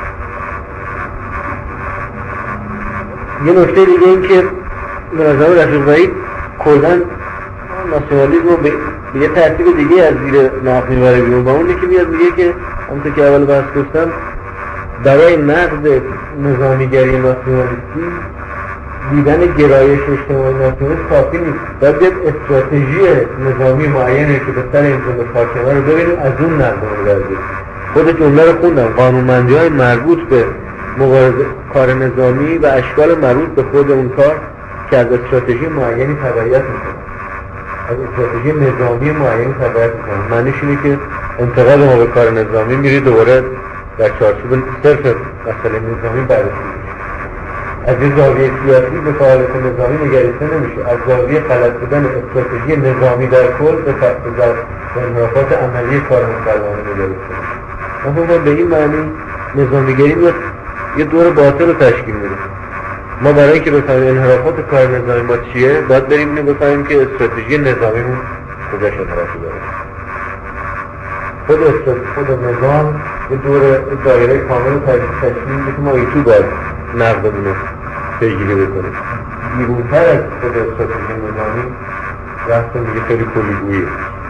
یه نکته دیگه این که به نظر رفیق وحید کلاً ناسیونالیسم رو به یه ترتیب دیگه از زیر نقد میبره بیرون و اونه که میاد میگه که همونطور که اول بحث گفتم برای نقد نظامیگری ناسیونالیستی دیدن گرایش اجتماعی ناسیونالیست کافی نیست، باید بیاد استراتژی نظامی معینه که به سر این جنبش حاکمه رو ببینیم از اون نقد میبریم. خود جمله رو خوندم، قانونمندی‌های مربوط به مبارزه کار نظامی و اشکال مربوط به خود اون کار که از استراتژی معینی تبعیت میکنه، از استراتژی نظامی معینی تبعیت میکنه. معنیش اینه که انتقاد ما به کار نظامی میری دوباره در چارچوب صرف مسئله نظامی بررسی میشه. از یه زاویه سیاسی به فعالیت نظامی نگریسته نمیشه، از زاویه غلط بودن استراتژی نظامی در کل به انحرافات عملی کار مسلحانه نگریسته میشه. اما به این معنی نظامیگری میاد یه دور باطل رو تشکیل میده. ما برای اینکه بفهمیم انحرافات کار نظامی ما چیه باید بریم اینو بفهمیم که استراتژی نظامیمون کجاش انحرافی داره. خود استراتژی خود نظام یه دور دایره کامل رو تشکیل میده که ما این تو باید نقدمون رو پیگیری بکنیم. بیرونتر از خود استراتژی نظامی رفتم میگه خیلی کلیگوییه.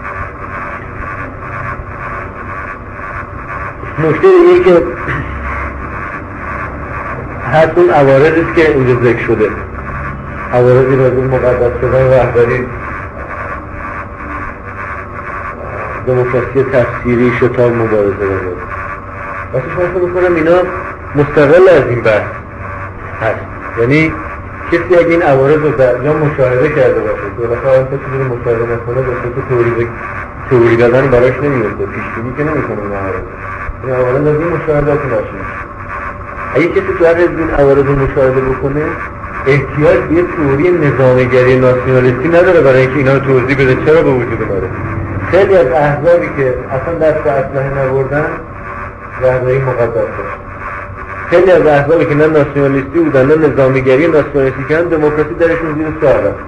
نکته دیگه که هست اون عوارضی است که اینجا ذکر شده، عوارضی راجع به مقدس شدن رهبری، دموکراسی تفسیری، شتاب مبارزه وغیره. واسه شما فکر می‌کنم اینا مستقل از این بحث هست. یعنی کسی اگه این عوارض رو در جا مشاهده کرده باشه، بالاخره اون چیزی رو مشاهده نکنه به صورت تئوری تئوری دادن براش نمیاد، پیش بینی که نمی‌کنه این عوارض. این عوارض از این مشاهدات ناشی میشه. اگه کسی تو هر حزب این عوارض رو مشاهده بکنه احتیاج به یه تئوری نظامیگری ناسیونالیستی نداره برای اینکه اینا رو توضیح بده چرا به وجود اومده. خیلی از احزابی که اصلا دست به اسلحه نبردن رهبری مقدس داشت. خیلی از احزابی که نه ناسیونالیستی بودن نه نظامیگری ناسیونالیستی کردن، دموکراسی درشون زیر سوال است.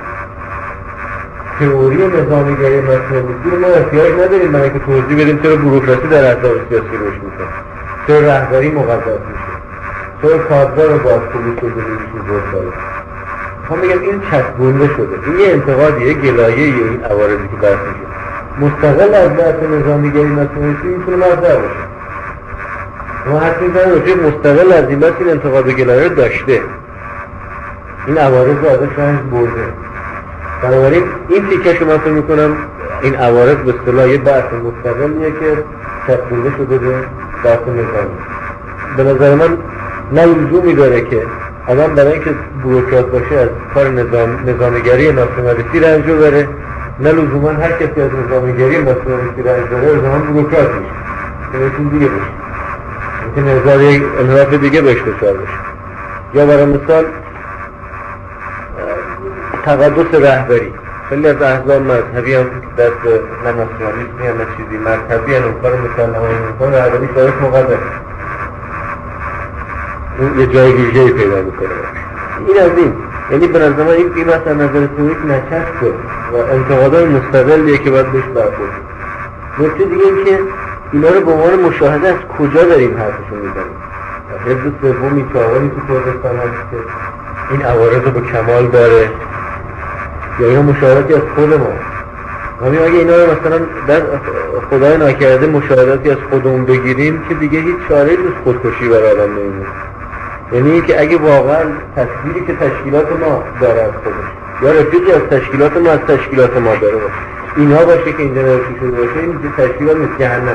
تئوری نظامیگری ناسیونالیستی رو ما احتیاج نداریم برای اینکه توضیح بدیم چرا بوروکراسی در احزاب سیاسی رشد میکنه، چرا رهبری مقدس میشه، چرا کادر رو باز پولیس رو بزنیشون زور داره. میخوام بگم این چسبونده شده، این یه انتقادیه، گلایه این عوارضی که بحث میشه مستقل از بحث نظامیگری ناسیونالیستی میتونه مطرح باشه. ما حتی میتونم روچه مستقل از این بحث این انتقاد و گلایه رو داشته، این عوارض رو ازش رنج برده. بنابراین این تیکه رو من فکر میکنم این عوارض به اصطلاح یه بحث مستقلیه که چسبونده شده به بحث نظامی. به نظر من نه لزومی داره که آدم برای اینکه بوروکرات باشه از کار نظام نظامیگری ناسیونالیستی رنج بره، نه لزوما هر کسی از نظامیگری ناسیونالیستی رنج بره لزوما بوروکرات میشه. این چیز دیگه بشه، ممکن نظر یک انحراف دیگه بهش دچار بشه. یا برای مثال تقدس رهبری، خیلی از احزاب مذهبی هم دست نه ناسیونالیسمی هم نه چیزی مذهبی هم اون کار مسلمان اون کار رهبری شاید مقدس اون یه جای ویژه‌ای پیدا میکنه. این از این، یعنی به نظر من این این مثلا نظر تئوریک نچسبه و انتقادات مستقلیه که باید بهش برخورد. نکته دیگه این که اینا رو به عنوان مشاهده از کجا داریم حرفشون میزنیم. حزب سومی چهارمی تو کردستان هست که این عوارض رو به کمال داره، یا اینا مشاهداتی از خود ما. همین اگه اینا رو مثلا در خدای ناکرده مشاهداتی از خودمون بگیریم که دیگه هیچ چاره‌ای جز خودکشی برای آدم نمیمونه. یعنی که اگه واقعا تصویری که تشکیلات ما داره از خودش یا رفیقی از تشکیلات ما از تشکیلات ما داره باشه، اینا باشه که اینجا نوشته شده باشه، این تشکیلات مثل جهنم.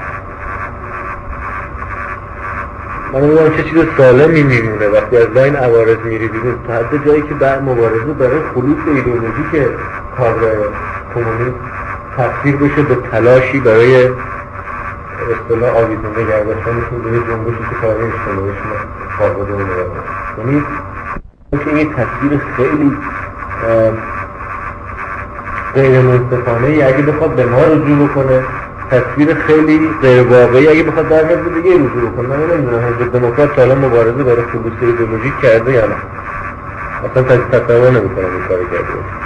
من میگم چه چیز سالمی میمونه وقتی از این عوارض میری بیرون، تا حد جایی که بر مبارزه برای خلوص ایدئولوژی که کادر کمونیست تفسیر بشه به تلاشی برای اصطلاح آویزونده گرداشتنشون به یه جنبشی که کاری اجتماعیشون فاقده و نگرده. یعنی که این تصویر خیلی غیر منصفانه‌ای اگه بخواد به ما رجوع بکنه، تصویر خیلی غیر واقعی اگه بخواد در حزب دیگه رجوع بکنه. من نمیدونم حزب دموکرات تا الان مبارزه برای خلوص ایدئولوژی کرده یا نه، اصلا تصور نمی‌کنم این کاری کرده باشه.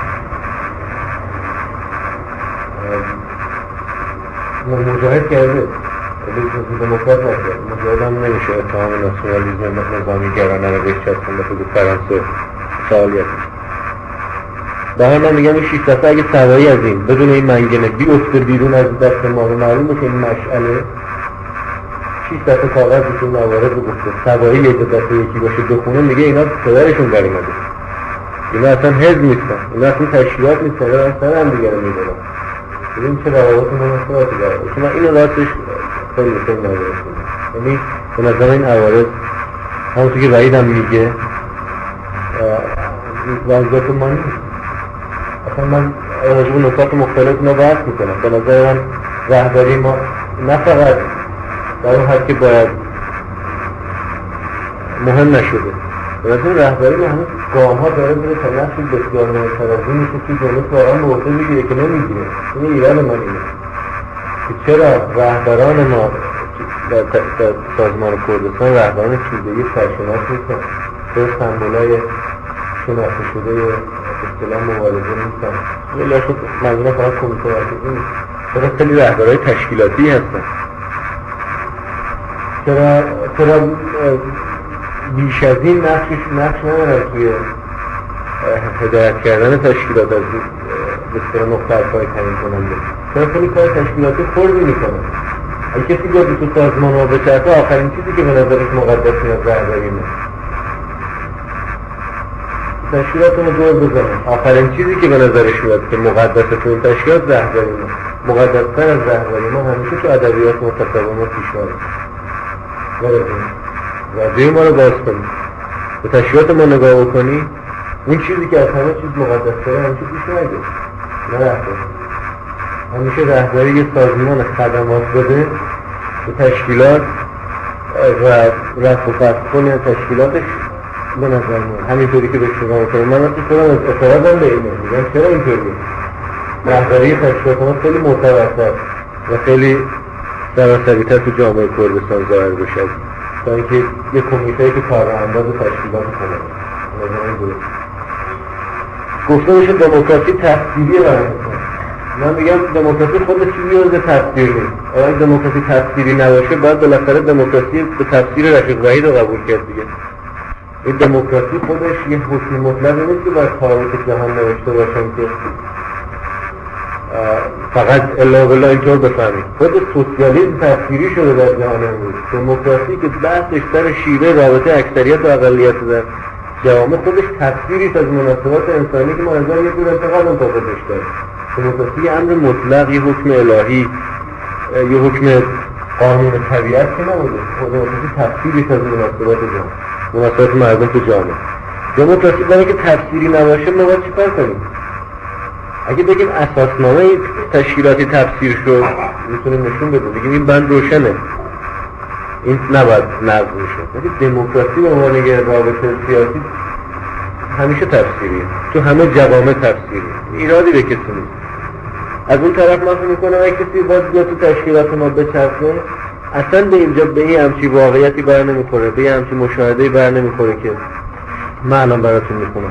مجاهد کرده حزب دموکرات نکرد، مجاهد هم نمیشه اتهام ناسیونالیسم نظامیگرانه رو بهش چسبون به خود فرانسه فعالیت. به هر من میگم این شش دفعه اگه سوایی از این بدون این منگنه بیفته بیرون از دست ما رو معلوم باشه این مشعله شش دفعه کاغذ بشه این موارد رو گفته سوایی یه دفعه یکی باشه بخونه میگه اینا پدرشون در اومده، اینا اصلا حزب نیستن، اینا اصلا تشکیلات نیستن، اینا اصلا هم دیگه رو میدونن. ببین چه روابط مناسباتی داره. شما اینو راستش خیلی خیلی نظرش میده. یعنی به نظر این عوارض همونطور که وحید هم میگه وضعیت ما نیست. اصلا من راجب نکات مختلف اینا بحث میکنم. به نظر من رهبری ما نه فقط در اون حد که باید مهم نشده، به نظر رهبری ما هنوز گام ها داره بره تا نقش بسیار مهمتر از این میشه که جمعه واقعا موقع بگیره که نمیگیره. این ایران من اینه که چرا رهبران ما در سازمان کردستان رهبران چیزایی سرشناس نیستن، چرا سمبولای شناخته شده اصطلاح مبارزه نیستن، ولی شد منظورم فقط کمیته مرکزی نیست، چرا خیلی رهبرای تشکیلاتی هستن، چرا چرا بیش از این نقشش نقش ندارن توی هدایت کردن تشکیلات از بسیار نقطه پای تعیین کننده، چرا خیلی کار تشکیلاتی خوردی میکنن. اگه کسی گفت تو سازمان ها بچرخه آخرین چیزی که به نظرش مقدس میاد رهبریه، تشکیلات رو دور بزنه، آخرین چیزی که به نظرش میاد که مقدسه تو این تشکیلات رهبری ما، مقدستر از رهبری ما همیشه تو ادبیات متصوم و پیشواره. رادیوی ما رو باز کنی، به تشکیلات ما نگاه بکنی، اون چیزی که از همه چیز مقدستره همیشه پیش نگه، نه رهبری. همیشه رهبری یه سازمان خدمات بده به تشکیلات و رفت و فتح کنی از تشکیلاتش. به نظر من همینطوری که بهش نگاه میکنم، من اصلا خودم از اعتراضم به اینه، میگم چرا اینطوری؟ رهبری تشکیلات ما خیلی متوسط و خیلی سراسری‌تر تو جامعه کردستان ظاهر بشه، تا اینکه یه کمیته که کارآمد تشکیلات کنه. گفته میشه دموکراسی تفسیریه برای من میگم دموکراسی خودش نیاز به تفسیر نیست. اگر دموکراسی تفسیری نباشه باید بالاخره دموکراسی به تفسیر رفیق وحید رو قبول کرد دیگه. این دموکراسی خودش یه حکم مطلقی نیست که باید تاریخ جهان نوشته باشن که فقط الا بالله اینطور بفهمید. خود سوسیالیسم تفسیری شده در جهان امروز. دموکراسی که بحثش سر شیوه رابطه اکثریت و اقلیت در جامعه خودش تفسیری از مناسبات انسانی که ما از آن یه دور انتقال هم خودش داریم. دموکراسی یه امر مطلق، یه حکم الهی، یه حکم قانون طبیعت که نبوده. دموکراسی تفسیری از مناسبات جامعه، مناسبات مردم تو جامعه. دموکراسی برای که تفسیری نباشه ما باید چیکار کنیم؟ اگه بگیم اساسنامه تشکیلاتی تفسیر شد میتونیم نشون بدیم، بگیم این بند روشنه، این نباید نقض میشه. ولی دموکراسی به عنوان یه رابطه سیاسی همیشه تفسیریه، تو همه جوامع تفسیریه، ایرادی به کسی نیست. از اون طرف من فکر میکنم اگه کسی باید بیا تو تشکیلات ما بچرخه، اصلا به اینجا به این همچی واقعیتی بر نمیخوره، به این همچی مشاهده‌ای بر نمیخوره که من الان براتون میکنم.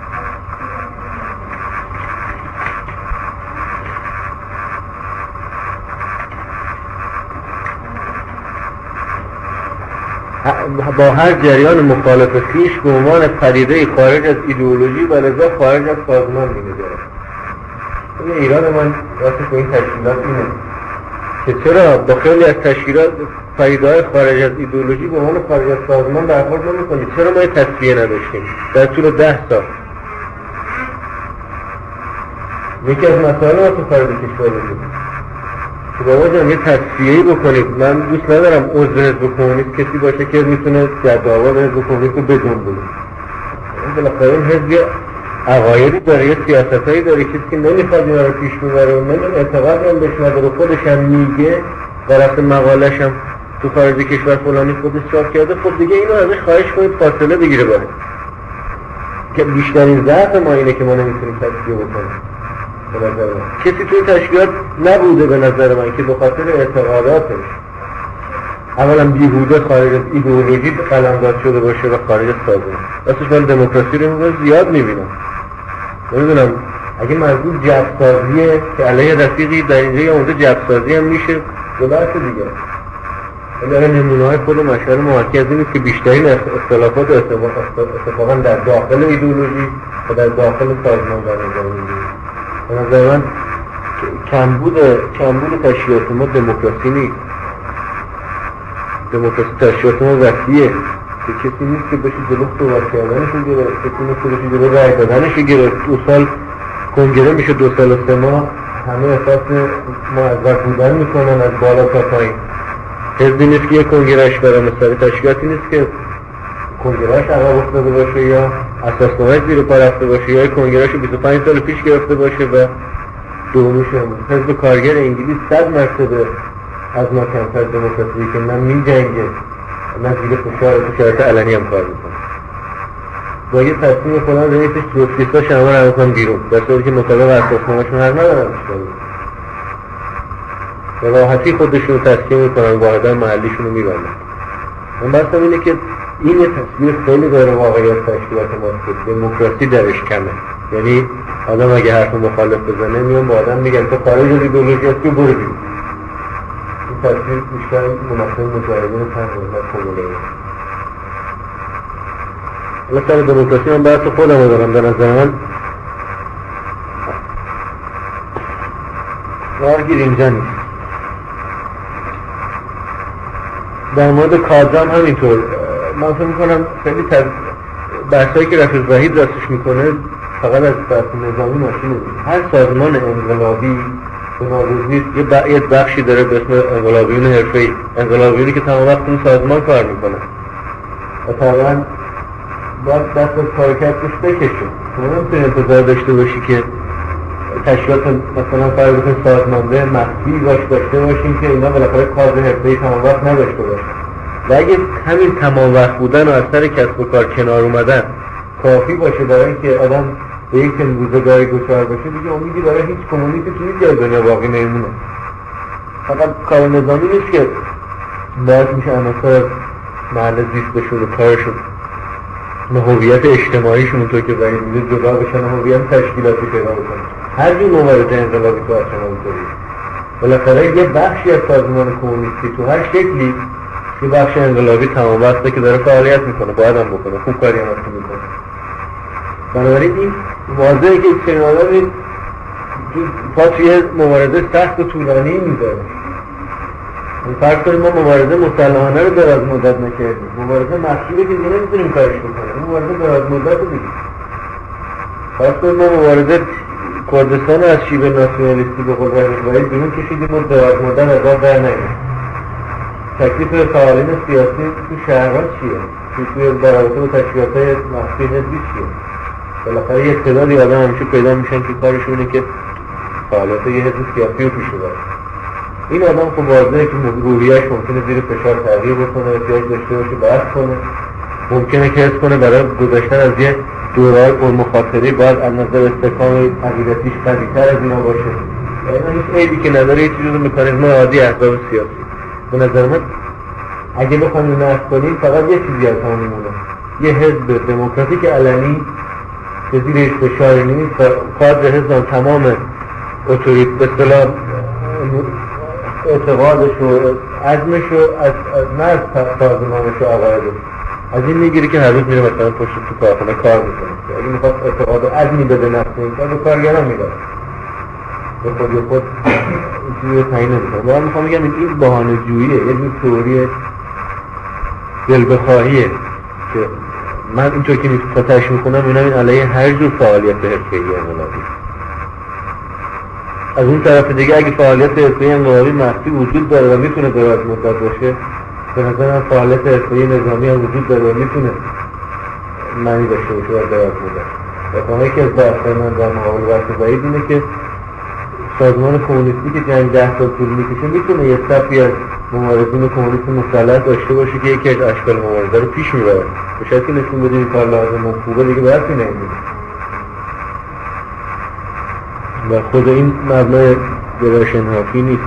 با هر جریان مخالف خویش به عنوان پدیده خارج از ایدئولوژی و لذا خارج از سازمان می‌نگرد. این ایران من راستش به این تشکیلات اینه که چرا با خیلی از تشکیلات پدیده‌های خارج از ایدئولوژی به عنوان خارج از سازمان برخورد نمی‌کنید؟ چرا ما تصفیه نداشتیم در طول ده سال؟ یکی از مسائل ما تو خارج کشور بود که بابا جان یه تصفیه‌ای بکنید. من دوست ندارم عضو حزب کمونیست کسی باشه که میتونه جداول حزب کمونیست رو بجنبونه. بالاخره این حزب عقایدی داره، یه سیاستایی داره، کسی که نمیخواد اینا رو پیش ببره و نمیدونه اعتقاد هم بهش نداره، خودش هم میگه در اصل مقالش هم تو خارج کشور فلانی خودش چاپ کرده، خب دیگه اینو ازش خواهش کنید فاصله بگیره باید. که بیشترین ضعف ما اینه که ما نمیتونیم تصفیه بکنیم. کسی توی تشکیلات نبوده به نظر من که به خاطر اعتقاداتش اولا بیهوده خارج از ایدئولوژی قلمداد شده باشه و خارج از سازمان. راستش من دموکراسی رو میگم زیاد میبینم. نمیدونم اگه منظور جبسازیه که علیه رفیقی در اینجا یا اونجا جبسازی هم میشه دو بحث دیگه. ولی نمونه های خود مشهر محاکی از این است که بیشترین اختلافات اتفاقا در داخل ایدئولوژی و در داخل سازمان در انجام میگیره. به نظر من کمبود کمبود تشکیلات ما دموکراسی نیست. دموکراسی تشکیلات ما وسیعه که کسی نیست که بشه جلو صحبت کردنش رو گرفت، کسی نیست که بشه جلو رای دادنش رو گرفت. دو سال کنگره میشه، دو سال و سه ماه همه احساس معذب بودن میکنن از بالا تا پایین. حزبی نیست که یک کنگرهش برای مثلا تشکیلاتی نیست که کنگرهش عقب افتاده باشه یا اساسنامه‌اش زیر پا رفته باشه یا کنگرهش بیست و پنج سال پیش گرفته باشه و دومیش هم حزب کارگر انگلیس صد مرتبه از ما کمتر دموکراسی که من می‌جنگه، من زیر فشار فشارت علنی هم کار میکنم. با یه تصمیم فلان رئیسش تروتسکیست‌ها شما رو بکنم بیرون، در صورتی که مطابق اساسنامه‌شون حق ندارن اشکالی. به راحتی خودشون تسکین میکنن، واحدهای محلیشون رو میبرن. من بحثم اینه که این یه تصویر خیلی غیر واقعی از تشکیلات ماست که دموکراسی درش کمه. یعنی آدم اگه حرف مخالف بزنه میان با آدم میگن تو خارج از ایدئولوژی هستی برو بیرون. این تصویر بیشتر مناسب مجاهدین تنظیمات کمونیستی. حالا سر دموکراسی من بحث خودم رو دارم. به نظر من راهگیر اینجا نیست. در مورد کادر هم همینطور. من فکر میکنم خیلی تر... بحثایی که رفیق وحید راستش میکنه فقط از بحث نظامی ماشین نیست. هر سازمان انقلابی به ناگزیر یه, ب... یه بخشی داره به اسم انقلابیون حرفه‌ای، انقلابیونی که تمام وقت اون سازمان کار میکنه و طبعا باید دست از کارکردش بکشه. تو نمیتونی انتظار داشته باشی که تشکیلات مثلا فرض بکن سازمانده مخفی باش داشته باشیم که اینا بالاخره کار حرفه‌ای تمام وقت نداشته باشن. و اگه همین تمام وقت بودن و از سر کسب و کار کنار اومدن کافی باشه برای اینکه آدم به یک روزگاری دچار بشه، دیگه امیدی برای هیچ کمونیستی تو هیچ جای دنیا باقی نمیمونه. فقط کار نظامی نیست که باعث میشه عناصر محل زیستشون و کارشون و هویت اجتماعیشون اونطور که وحید میگه جدا بشن و هویت تشکیلاتی پیدا بکنن. هر جور مبارزه انقلابی تو اصلا اونطوری بالاخره یه بخشی از سازمان کمونیستی تو هر شکلی یه بخش انقلابی تمام وقته که داره فعالیت میکنه، باید هم بکنه، خوب کاری هم اصلا میکنه. بنابراین این واضحه که چنین آدمی پا توی مبارزه سخت و طولانی میذاره. فرض کنیم ما مبارزه مسلحانه رو دراز مدت نکردیم، مبارزه مخفیه که دیگه نمیتونیم کارش بکنیم، مبارزه دراز مدت رو دیگه. فرض کنیم ما مبارزه کردستان رو از شیب ناسیونالیستی به قول وحید وحید بیرون کشیدیم و دراز مدت از آن در نگیم. تکلیف فعالین سیاسی تو شهرها چیه؟ توی در رابطه با تشکیلات‌های مخفی حزبی چیه؟ بالاخره یه تعدادی آدم همیشه پیدا میشن که کارشون اینه که فعالیت یه حزب سیاسی رو پیش ببره. این آدم خب واضحه که روحیه‌اش ممکنه زیر فشار تغییر بکنه، احتیاج داشته باشه بحث کنه، ممکنه که حس کنه برای گذشتن از یه دوره‌های پرمخاطره باید از نظر استحکام عقیدتیش قوی‌تر از اینا باشه. یعنی هیچ عیبی که نداره، یه چیزی مکانیزم عادی احزاب سیاسی. به نظر من اگه بخوایم نقد کنیم فقط یه چیزی از همون میمونه، یه حزب دموکراتیک علنی که زیرش فشاری نیست و کادر حزب تمام اتوریت به اصطلاح اعتقادش و عزمش رو از نه از سازمانش و عقایدش از این میگیری که هر روز میره مثلا پشت تو کارخانه کار میکنه. اگه میخواد اعتقاد و عزمی بده نفس این کار به کارگران میداره، به خود یا خود این چیزی رو تعیین نمیکنه. باید میخوام بگم این بهانه جوییه، یه جور تئوری دل بخواهیه که من اینطور که فتش میکنم اینا این علیه هر جور فعالیت حرفه‌ای انقلابی. از اون طرف دیگه اگه فعالیت حرفه‌ای انقلابی مخفی وجود داره و میتونه دراز مدت باشه، به نظر من فعالیت حرفه‌ای نظامی هم وجود داره و میتونه معنی داشته باشه و دراز مدت. و تمام یکی از بحث‌های من در مقابل بحث وحید اینه که سازمان کمونیستی که جنگ ده سال طول میکشه میتونه یه صفی از مبارزین کمونیست مسلح داشته باشه که یکی از اشکال مبارزه رو پیش میبره. به شاید که نشون بدیم کار لازم و خوبه دیگه باید که نمیده. و خود این مبنای گرایش انحرافی نیست.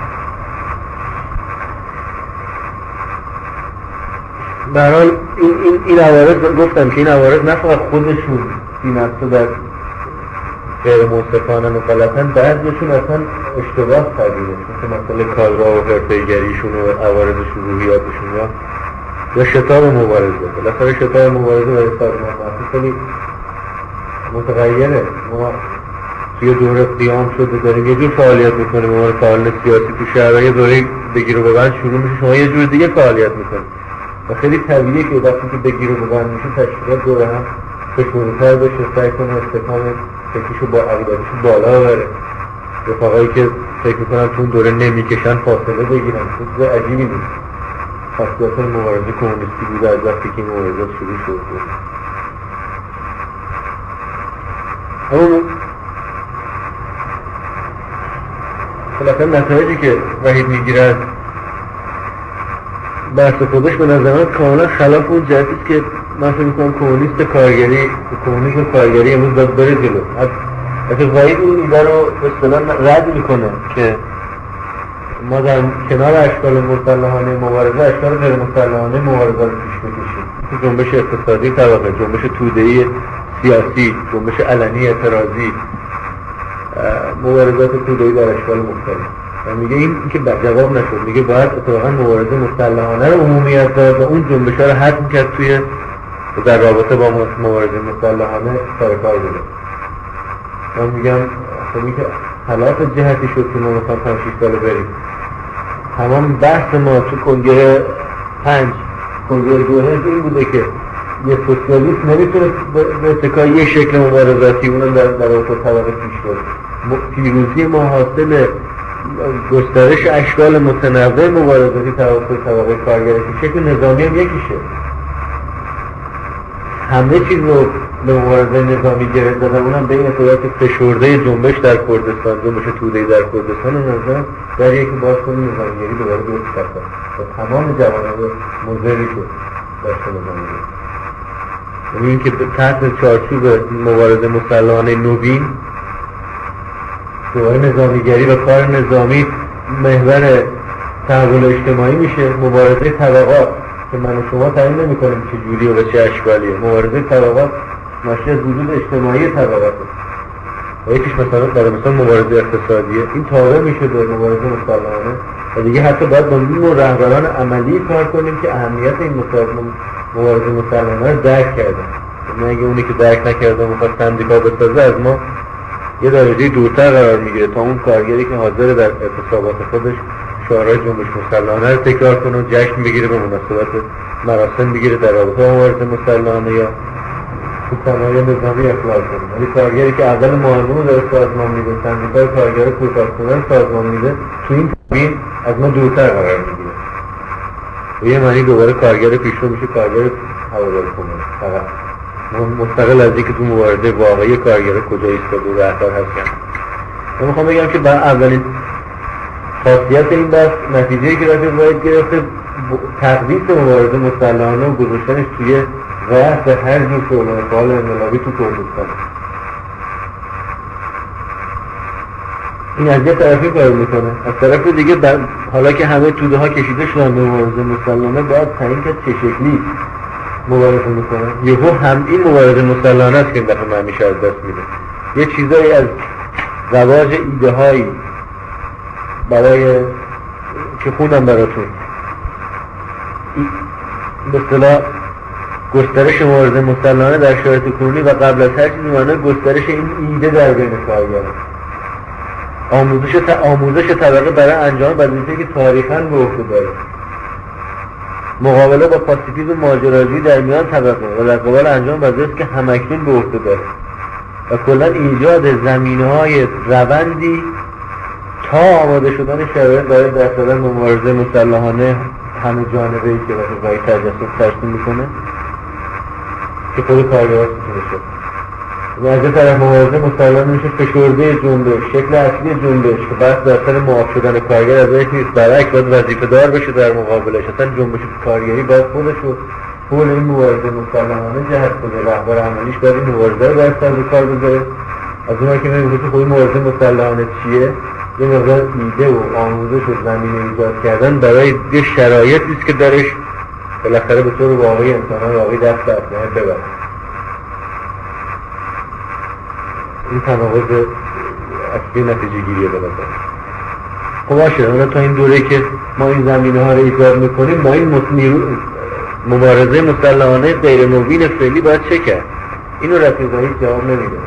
به هر حال این این این عوارض گفتم که این عوارض نه فقط خودشون بی‌نقص در غیر منصفانه و غلطن، بعضیشون اصلا اشتباه تبیینش، مثل مسئله کارگاه و حرفه‌ای‌گریشون و عوارضشون روحیاتشون یا یا شتاب مبارزه. بالاخره شتاب مبارزه و سازمان مخفی خیلی متغیره. ما توی دوره قیام شده داریم یه جور فعالیت میکنیم، ما فعال سیاسی تو شهر یه دوره بگیر و ببند شروع میشه، شما یه جور دیگه فعالیت میکنید و خیلی طبیعیه که وقتی که بگیر و ببند میشه تشکیلات دوره هم فشرده‌تر بشه، سعی کنه استحکام فکریشو با عقیدتشو بالا ببره. رفقایی که فکر میکنن تو اون دوره نمیکشن فاصله بگیرن، چیز عجیبی نیست. خاصیت مبارزه کمونیستی بوده از وقتی که این مبارزات شروع شد. اما بالاخره نتایجی که وحید میگیره از بحث خودش به نظر من کاملا خلاف اون جهتیست که من فکر میکنم کمونیست کارگری کمونیسم کارگری امروز باید بره جلو. حتی وحید این ایده رو به اصطلاح رد میکنه که ما در کنار اشکال مسلحانه مبارزه اشکال غیر مسلحانه مبارزه رو پیش بکشیم. جنبش اقتصادی طبقه، جنبش توده‌ای سیاسی، جنبش علنی اعتراضی، مبارزات توده‌ای در اشکال مختلف. و میگه این که جواب نشد، میگه باید اتفاقا مبارزه مسلحانه رو عمومیت داد و اون جنبش‌ها رو حتم کرد توی در رابطه با مبارزه مسلحانه سر کار بده. من میگم خب که حالات جهتی شد که ما مثلا پنج شش سال بریم. تمام بحث ما تو کنگره پنج کنگره دو هزار این بوده که یه سوسیالیست نمیتونه به اتکای یه شکل مبارزاتی اونم در در رابطه طبقه پیش برد. پیروزی ما حاصل گسترش اشکال متنوع مبارزاتی توسط طبقه کارگری که شکل نظامی هم یکیشه. همه چیز رو به مبارزه نظامی گرفت دادن، اونم به این اطلاعات فشرده جنبش در کردستان، جنبش توده‌ای در کردستان نظر در یکی باز کنی نظامیگری دوباره بیاد کرد و تمام جوانان مضری شد داشته نظامیگری. یعنی این که تحت چارچوب مبارزه مسلحانه نوین دوباره نظامیگری و کار نظامی محور تحول اجتماعی میشه. مبارزه طبقات که من و شما تعیین نمی‌کنیم چه جوری و به چه اشکالیه. مبارزه طبقات ناشی از وجود اجتماعی طبقاته. و یکیش مثلا برای مثلا مبارزه اقتصادیه، این تابع میشه به مبارزه مسلحانه و دیگه حتی باید با این رهبران عملی کار کنیم که اهمیت این مبارزه مسلحانه رو درک کردن. یعنی اگه اونی که درک نکرده میخواد سندیکا بسازه از ما یه درجه دورتر قرار میگیره تا اون کارگری که حاضر در اعتصابات خودش شعارهای جنبش مسلحانه رو تکرار کنه و جشن بگیره به مناسبت مراسم بگیره در رابطه با مبارزه مسلحانه یا تو صنایع نظامی اخلاق کنه. ولی کارگری که اول معلومه داره سازمان میده، سندیکای کارگر کوتاه‌کنان سازمان میده، تو این تامین از ما دورتر قرار میگیره. و یه معنی دوباره کارگر پیشرو میشه کارگر هوادار کنه. فقط مستقل از اینکه تو مبارزه واقعی کارگر کجا ایستاده و رهبر هستن. من میخوام بگم که بر اولین خاصیت این بحث نتیجه‌ای که رفیق وحید گرفته تقدیس مبارزه مسلحانه و گذاشتنش توی رأس هر جور شعله فعال انقلابی تو کردستان. این از یه طرفی کار میکنه. از طرف دیگه بر... حالا که همه توده ها کشیده شدن به مبارزه مسلحانه باید تعیین کرد چه شکلی مبارزه میکنه. یهو هم این مبارزه مسلحانه است که این دفعه من میشه از دست میده. یه چیزایی از رواج ایده هایی برای که خوندم براتون به اصطلاح گسترش مبارزه مسلحانه در شرایط کنونی و قبل از هر چیزی معنی گسترش این ایده در بین کارگران، آموزش تا آموزش طبقه برای انجام وظیفه‌ای که تاریخاً به عهده داره، مقابله با پاسیفیسم ماجراجویی در میان طبقه و در قبال انجام وظایفی که همکنون به عهده داره و کلاً ایجاد زمینه‌های روندی تا آماده شدن شرایط برای دست دادن به مبارزه مسلحانه همه جانبه‌ای که وقتی تجسم ترسیم میکنه که خود کارگرها ستون شد. و از این طرف مبارزه مسلحانه میشه فشرده جنبش، شکل اصلی جنبش که بس در سر معاف شدن کارگر ازش نیست، برعکس باید وظیفه دار بشه در مقابلش. اصلا جنبش کارگری باید خودش رو حول این مبارزه مسلحانه جهت کنه، رهبر عملیش باید این مبارزه رو در سر کار بذاره. از اونها که نمیگه که خود مبارزه مسلحانه چیه، یه مقدار ایده و آموزش و زمینه ایجاد کردن برای یه شرایطی است که درش بالاخره به طور واقعی انسان‌های واقعی دست به اسلحه ببرن. این تناقض اصلی نتیجه گیریه به نظر. خب باشه، حالا تا این دوره که ما این زمینه ها رو ایجاد میکنیم با این نیرو مبارزه مسلحانه غیر نوین فعلی باید چه کرد؟ اینو رفیقایی جواب نمیده.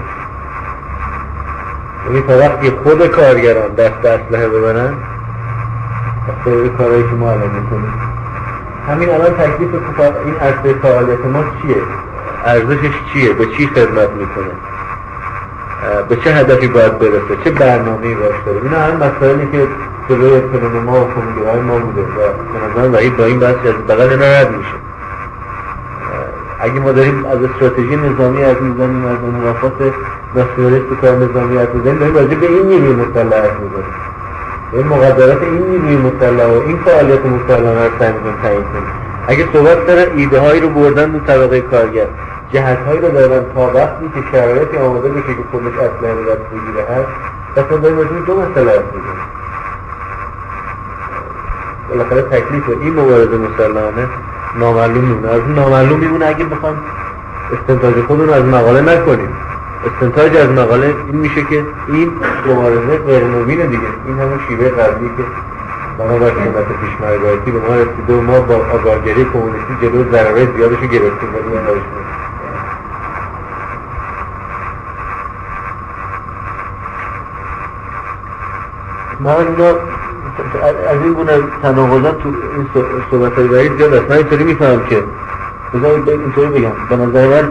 یعنی تا وقتی خود کارگران دست به اسلحه ببرن اصلا کارهایی که ما الان میکنیم، همین الان تکلیف این عرصه فعالیت ما چیه؟ ارزشش چیه؟ به چی خدمت میکنه؟ به چه هدفی باید برسه؟ چه برنامه‌ای باش داره؟ اینا هم مسائلی که جلوی اطلاع ما و کمیته‌های ما بوده و به نظرم وحید با این بحث از بغل اینا رد میشه. اگه ما داریم از استراتژی نظامی حرف میزنیم، از انحرافات ناسیونالیست کار نظامی حرف میزنیم، داریم راجع به این نیروی مسلح حرف میزنیم. این مقدرات این نیروی مسلح و این فعالیت مسلحانه رو سعی می‌کنیم تعیین کنیم. اگه صحبت داره ایده هایی رو بردن دو طبقه کارگر، جهت هایی رو دارن تا وقتی که شرایطی آماده بشه که خودش اسلحه به دست بگیره هست، پس ما داریم راجع به دو مسئله حرف میزنیم. بالاخره تکلیف این مبارزه مسلحانه نامعلوم میمونه. از نامعلوم میمونه اگه بخوام استنتاج خودمون از مقاله نکنیم. استنتاج از مقاله این میشه که این مبارزه غیر نوینه دیگه. این همون شیوه قبلی که بنابر سنت پیشمرگاییتی به ما رسیده و ما با آگاهگری کمونیستی جلو ضررهای زیادش رو گرفتیم ولی نداشت کنیم. ما اینا از این گونه تناقضات تو این صحبت‌های وحید زیاد است. من اینطوری میفهمم که بذارید اینطوری بگم، به نظر من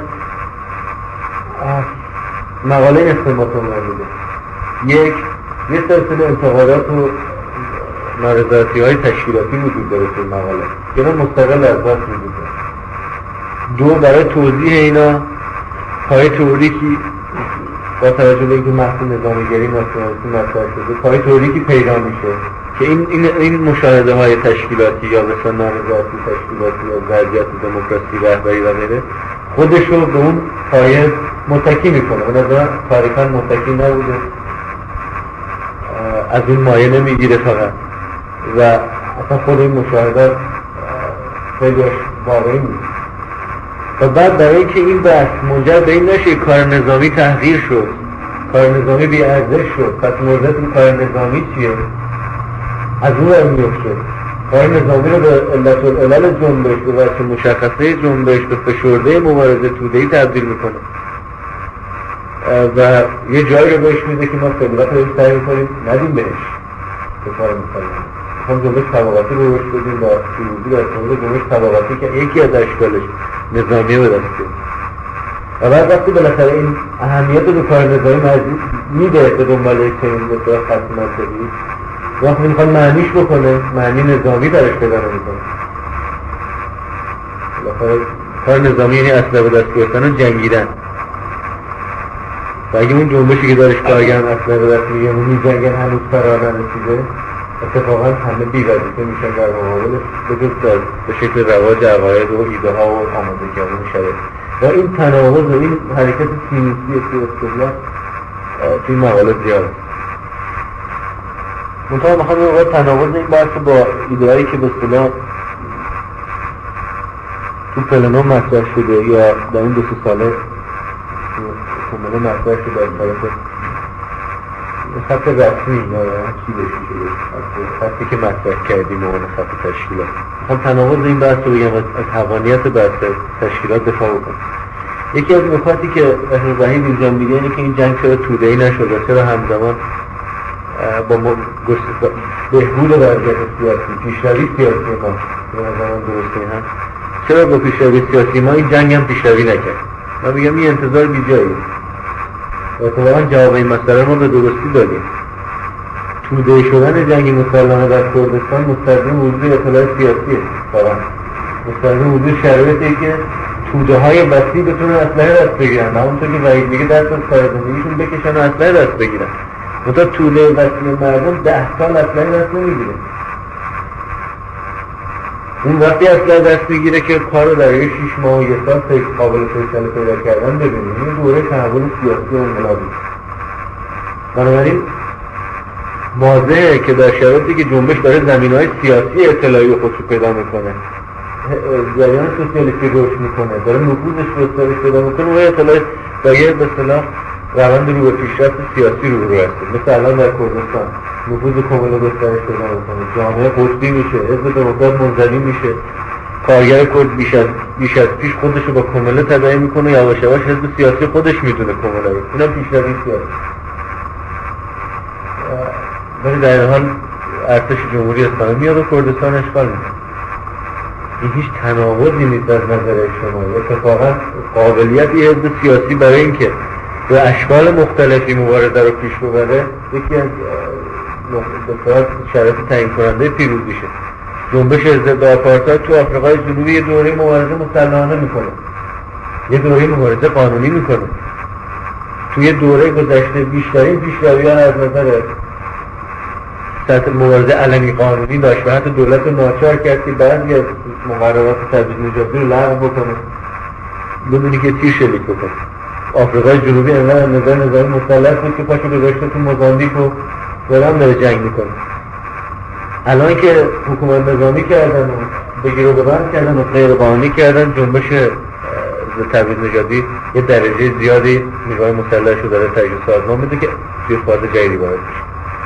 مقاله این استنباطات میده. یک یه سلسله انتقادات و نارضایتی‌های تشکیلاتی وجود داره تو مقاله که اینا مستقل از ذات وجود داره. دو برای توضیح اینا پای تئوریکی با توجه به اینکه محصول نظامیگری ناسیونالیستی مطرح شده، پای تئوریکی پیدا میشه که این این این مشاهده های تشکیلاتی یا مثلا نارضایتی تشکیلاتی یا وضعیت دموکراسی رهبری و غیره خودش رو به اون پایه متکی میکنه. به نظر تاریخاً متکی نبوده. از اون مایه نمیگیره فقط و اصلا خود این مشاهدات خیلی واقعی نیست. و بعد برای اینکه این بحث منجر به این نشه کار نظامی تحقیر شد، کار نظامی بی ارزش شد، پس موضوعتون کار نظامی چیه؟ از اون رو میفته کار نظامی رو به علت العلل جنبش، به واسه مشخصه جنبش، به فشرده مبارزه توده‌ای تبدیل میکنه و یه جایی رو بهش میده که ما خیلیت رو سعی میکنیم ندیم بهش به کار میکنیم. هم جنبش طبقاتی رو روش بدیم و پیروزی در مورد جنبش طبقاتی که یکی از اشکالش نظامیه به دست بیاریم. و بعد وقتی بالاخره این اهمیت رو به کار نظامی میده به دنبال یک چنین بسیار خط مذهبی، وقتی میخواد معنیش بکنه معنی نظامی درش پیدا نمیکنه. بالاخره کار نظامی یعنی اسلحه به دست گرفتن و جنگیدن و اگه اون جنبشی که دارش کارگران اسلحه به دست میگیرن و میجنگن هنوز فرار نرسیده، اتفاقا همه بی‌وظیفه میشن در مقابلش به جز به شکل رواج عقاید و ایده ها و آماده کردن شرایط. و این تناقض و این حرکت سینوسی که اصطلاح توی مقاله زیاده. منطقه میخوام این وقت تناقض این بحث با ایده هایی که به اصطلاح تو پلنو مطرح شده یا در این دو سه ساله کمونه مطرح شده از طرف خط رسمی یا چی بشی شده خطی که مطرح کردیم و خط تشکیلات. میخوام تناقض این بحث رو بگم از حقانیت بحث تشکیلات دفاع بکنم. یکی از نکاتی که ابراهیم اینجا میگه اینه که این جنگ چرا توده‌ای نشد و چرا همزمان با بهبود وضعیت سیاسی، پیشروی سیاسی ما به نظرم درسته هم چرا با پیشروی سیاسی ما این جنگ هم پیشروی نکرد؟ من میگم این انتظار بی جاییه و اتفاقا جواب این مسئله ما به درستی دادیم. توده شدن جنگ مسلحانه در کردستان مستلزم وجود اطلاع سیاسیه، فقط مستلزم وجود شرایطی که توده های وسیع بتونن اسلحه دست بگیرن، همونطور که وحید میگه دست از کار زندگیشون بکشن و اسلحه دست بگیرن. منتها توده وسیع مردم ده سال اسلحه دست نمیگیره. اون وقتی اسلحه دست میگیره که کار رو در یک شیش ماه و یک سال قابل فیصله پیدا کردن ببینیم. این دوره تحول سیاسی و انقلابی. بنابراین واضحه که در شرایطی که جنبش داره زمینه‌های سیاسی اطلاعی خودش رو پیدا میکنه، جریان سوسیالیستی رشد میکنه، داره نفوذش گسترش پیدا میکنه و اطلاع دایر به اصطلاح روند رو به پیشرفت سیاسی رو رو هست. مثل الان در کردستان نفوذ کامل گسترش پیدا میکنه، جامعه قطبی میشه، حزب دموکرات منزوی میشه، کارگر کرد بیش از بیش از پیش خودش رو با کمله تداعی میکنه، یواش یواش حزب سیاسی خودش میدونه کمله رو. اینم پیشروی سیاسی. ولی در این حال ارتش جمهوری اسلامی میاد و کردستان اشغال میکنه. این هیچ تناقضی نیست از نظر اجتماعی. اتفاقا قابلیتی حزب سیاسی برای اینکه به اشکال مختلفی مبارزه رو پیش ببره یکی از بسیار شرایط تعیین کننده پیروزیشه. جنبش ضد آپارتاید تو آفریقای جنوبی یه دوره مبارزه مسلحانه میکنه، یه دوره مبارزه قانونی میکنه. توی دوره گذشته بیشترین پیشرویان از نظر سطح مبارزه علنی قانونی داشت و حتی دولت رو ناچار کرد که بعضی از مقررات تجدید نژادی رو لغو بکنه بدونی که تیر شلیک بکنه. آفریقای جنوبی انقدر نظر نظامی مسلح بود که پاشو گذاشته تو موزامبیک و دارم داره جنگ میکنه. الان که حکومت نظامی کردن و بگیر و ببند کردن و غیر قانونی کردن، جنبش تبعیض نژادی یه درجه زیادی نیروهای مسلحش رو داره تجدید سازمان میده که توی فاز جدیدی وارد میشه.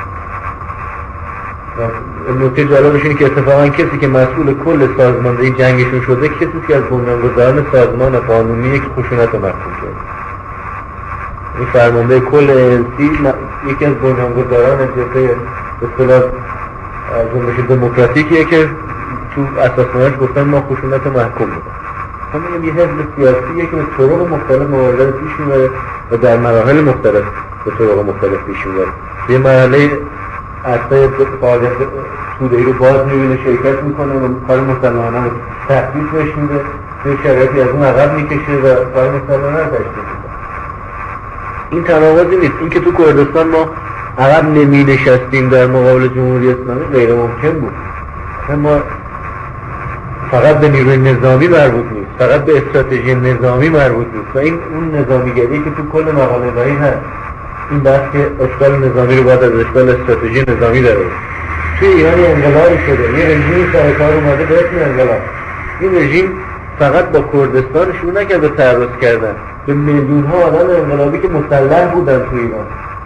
نکته جالبش اینه که اتفاقا کسی که مسئول کل سازماندهی جنگشون شده کسی که از بنیانگذاران سازمان قانونیه که خشونت رو محکوم شده. این فرمانده کل انسی یکی از بنیانگذاران جبهه به اصطلاح جنبش دموکراتیکیه که تو اساسنامه‌اش گفتن ما خشونت رو محکوم میکنیم. ما میگیم یه حزب سیاسیه که به طرق مختلف مبارزه رو پیش میبره و در مراحل مختلف به طرق مختلف پیش میبره. یه مرحله اصلا فعالیت توده‌ای رو باز میبینه، شرکت میکنه و کار مسلحانه رو تحقیق بهش میده، توی شرایطی از اون عقب میکشه و کار مسلحانه رو تشکیل میده. این تناقضی نیست. این که تو کردستان ما عقب نمی نشستیم در مقابل جمهوری اسلامی غیر ممکن بود. ما فقط به نیروی نظامی مربوط نیست، فقط به استراتژی نظامی مربوط نیست و این اون نظامیگری که تو کل مقاله داری هست. این بحث که اشکال نظامی رو باید از اشکال استراتژی نظامی داره. توی ایران انقلابی شده، یه رژیمی سر کار اومده به اسم انقلاب. این رژیم فقط با کردستان شروع نکرد به تعرض کردن، به میلیون ها آدم انقلابی که مسلح بودن تو ایران،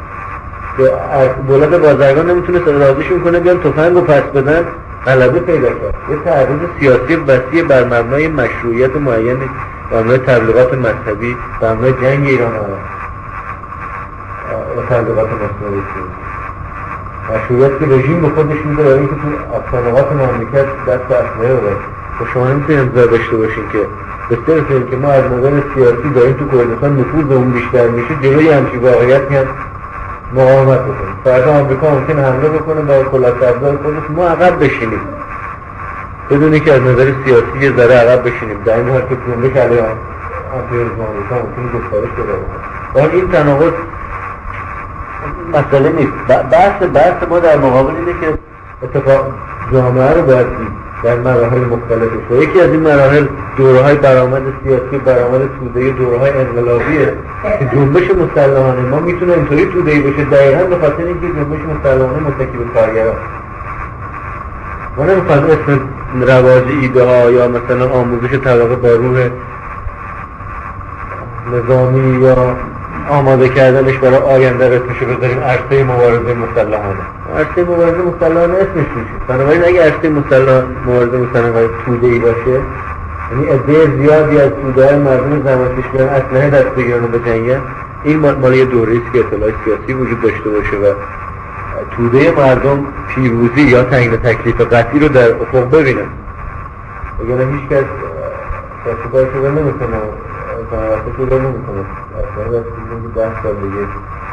دولت بازرگان نمیتونست راضیشون کنه بیان تفنگ رو پس بدن، غلبه پیدا کرد. یه تعرض سیاسی وسیع بر مبنای مشروعیت معینی، بر مبنای تبلیغات مذهبی، بر مبنای جنگ ایران آمد و تبلیغات مذهبی. مشروعیت که رژیم به خودش میده برای اینکه تو افسانه‌ات مملکت دست اسلحه ببره. و شما نمیتونید انتظار داشته باشین که به صرف اینکه ما از نظر سیاسی داریم تو کردستان نفوذمون بیشتر میشه جلوی همچین واقعیت میاد مقاومت بکنیم. فردا آمریکا ممکنه حمله بکنه با کلاه افزار خودش، ما عقب بشینیم بدون اینکه از نظر سیاسی یه ذره عقب بشینیم. در این حال که جنبش علیه امپریالیسم آمریکا ممکنه گسترش پیدا بکنه. ولی این تناقض مسئله نیست. بحث بحث ما در مقابل اینه که اتفاق جامعه رو باید دید در مراحل مختلفش. و یکی از این مراحل دوره‌های برآمد سیاسی، برآمد توده‌ای، دوره‌های انقلابیه که جنبش مسلحانه ما میتونه اینطوری توده‌ای بشه دقیقاً به خاطر اینکه جنبش مسلحانه متکی به کارگران. ما نمی‌خوایم اسم رواج ایده ها یا مثلا آموزش طبقه با روح نظامی یا آماده کردنش برای آینده اسمشو بذاریم عرصه مبارزه مسلحانه. عرصه مبارزه مسلحانه اسمش میشه. بنابراین اگه عرصه مسلح مبارزه مسلحانه توده‌ای باشه، یعنی عده زیادی از توده‌های مردم زمانش بیان اسلحه دست بگیرن و بجنگن، این مال یه دوره‌ای است که اطلاع سیاسی وجود داشته باشه و توده مردم پیروزی یا تعیین تکلیف قطعی رو در افق ببینن. اگر هیچ کس تشکیبای شده نمیکنه تنواسه شده نمیکنه اصلا این ده سال دیگه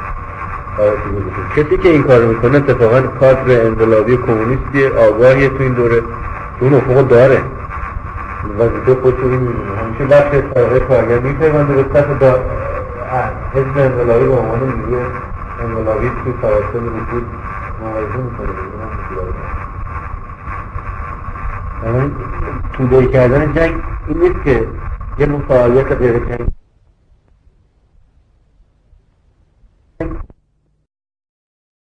کسی که این کار میکنه اتفاقا کادر انقلابی کمونیستی آگاهی تو این دوره تو اون افق داره وظیفه خودشو میدونه. همیشه بخش طبقه کارگر میپیونده به صف دا حزب انقلابی به عنوان نیروی انقلابی توی توسط رکود مبارزه میکنه. توده کردن جنگ این نیست که یه مفاعلیت غیر جنگ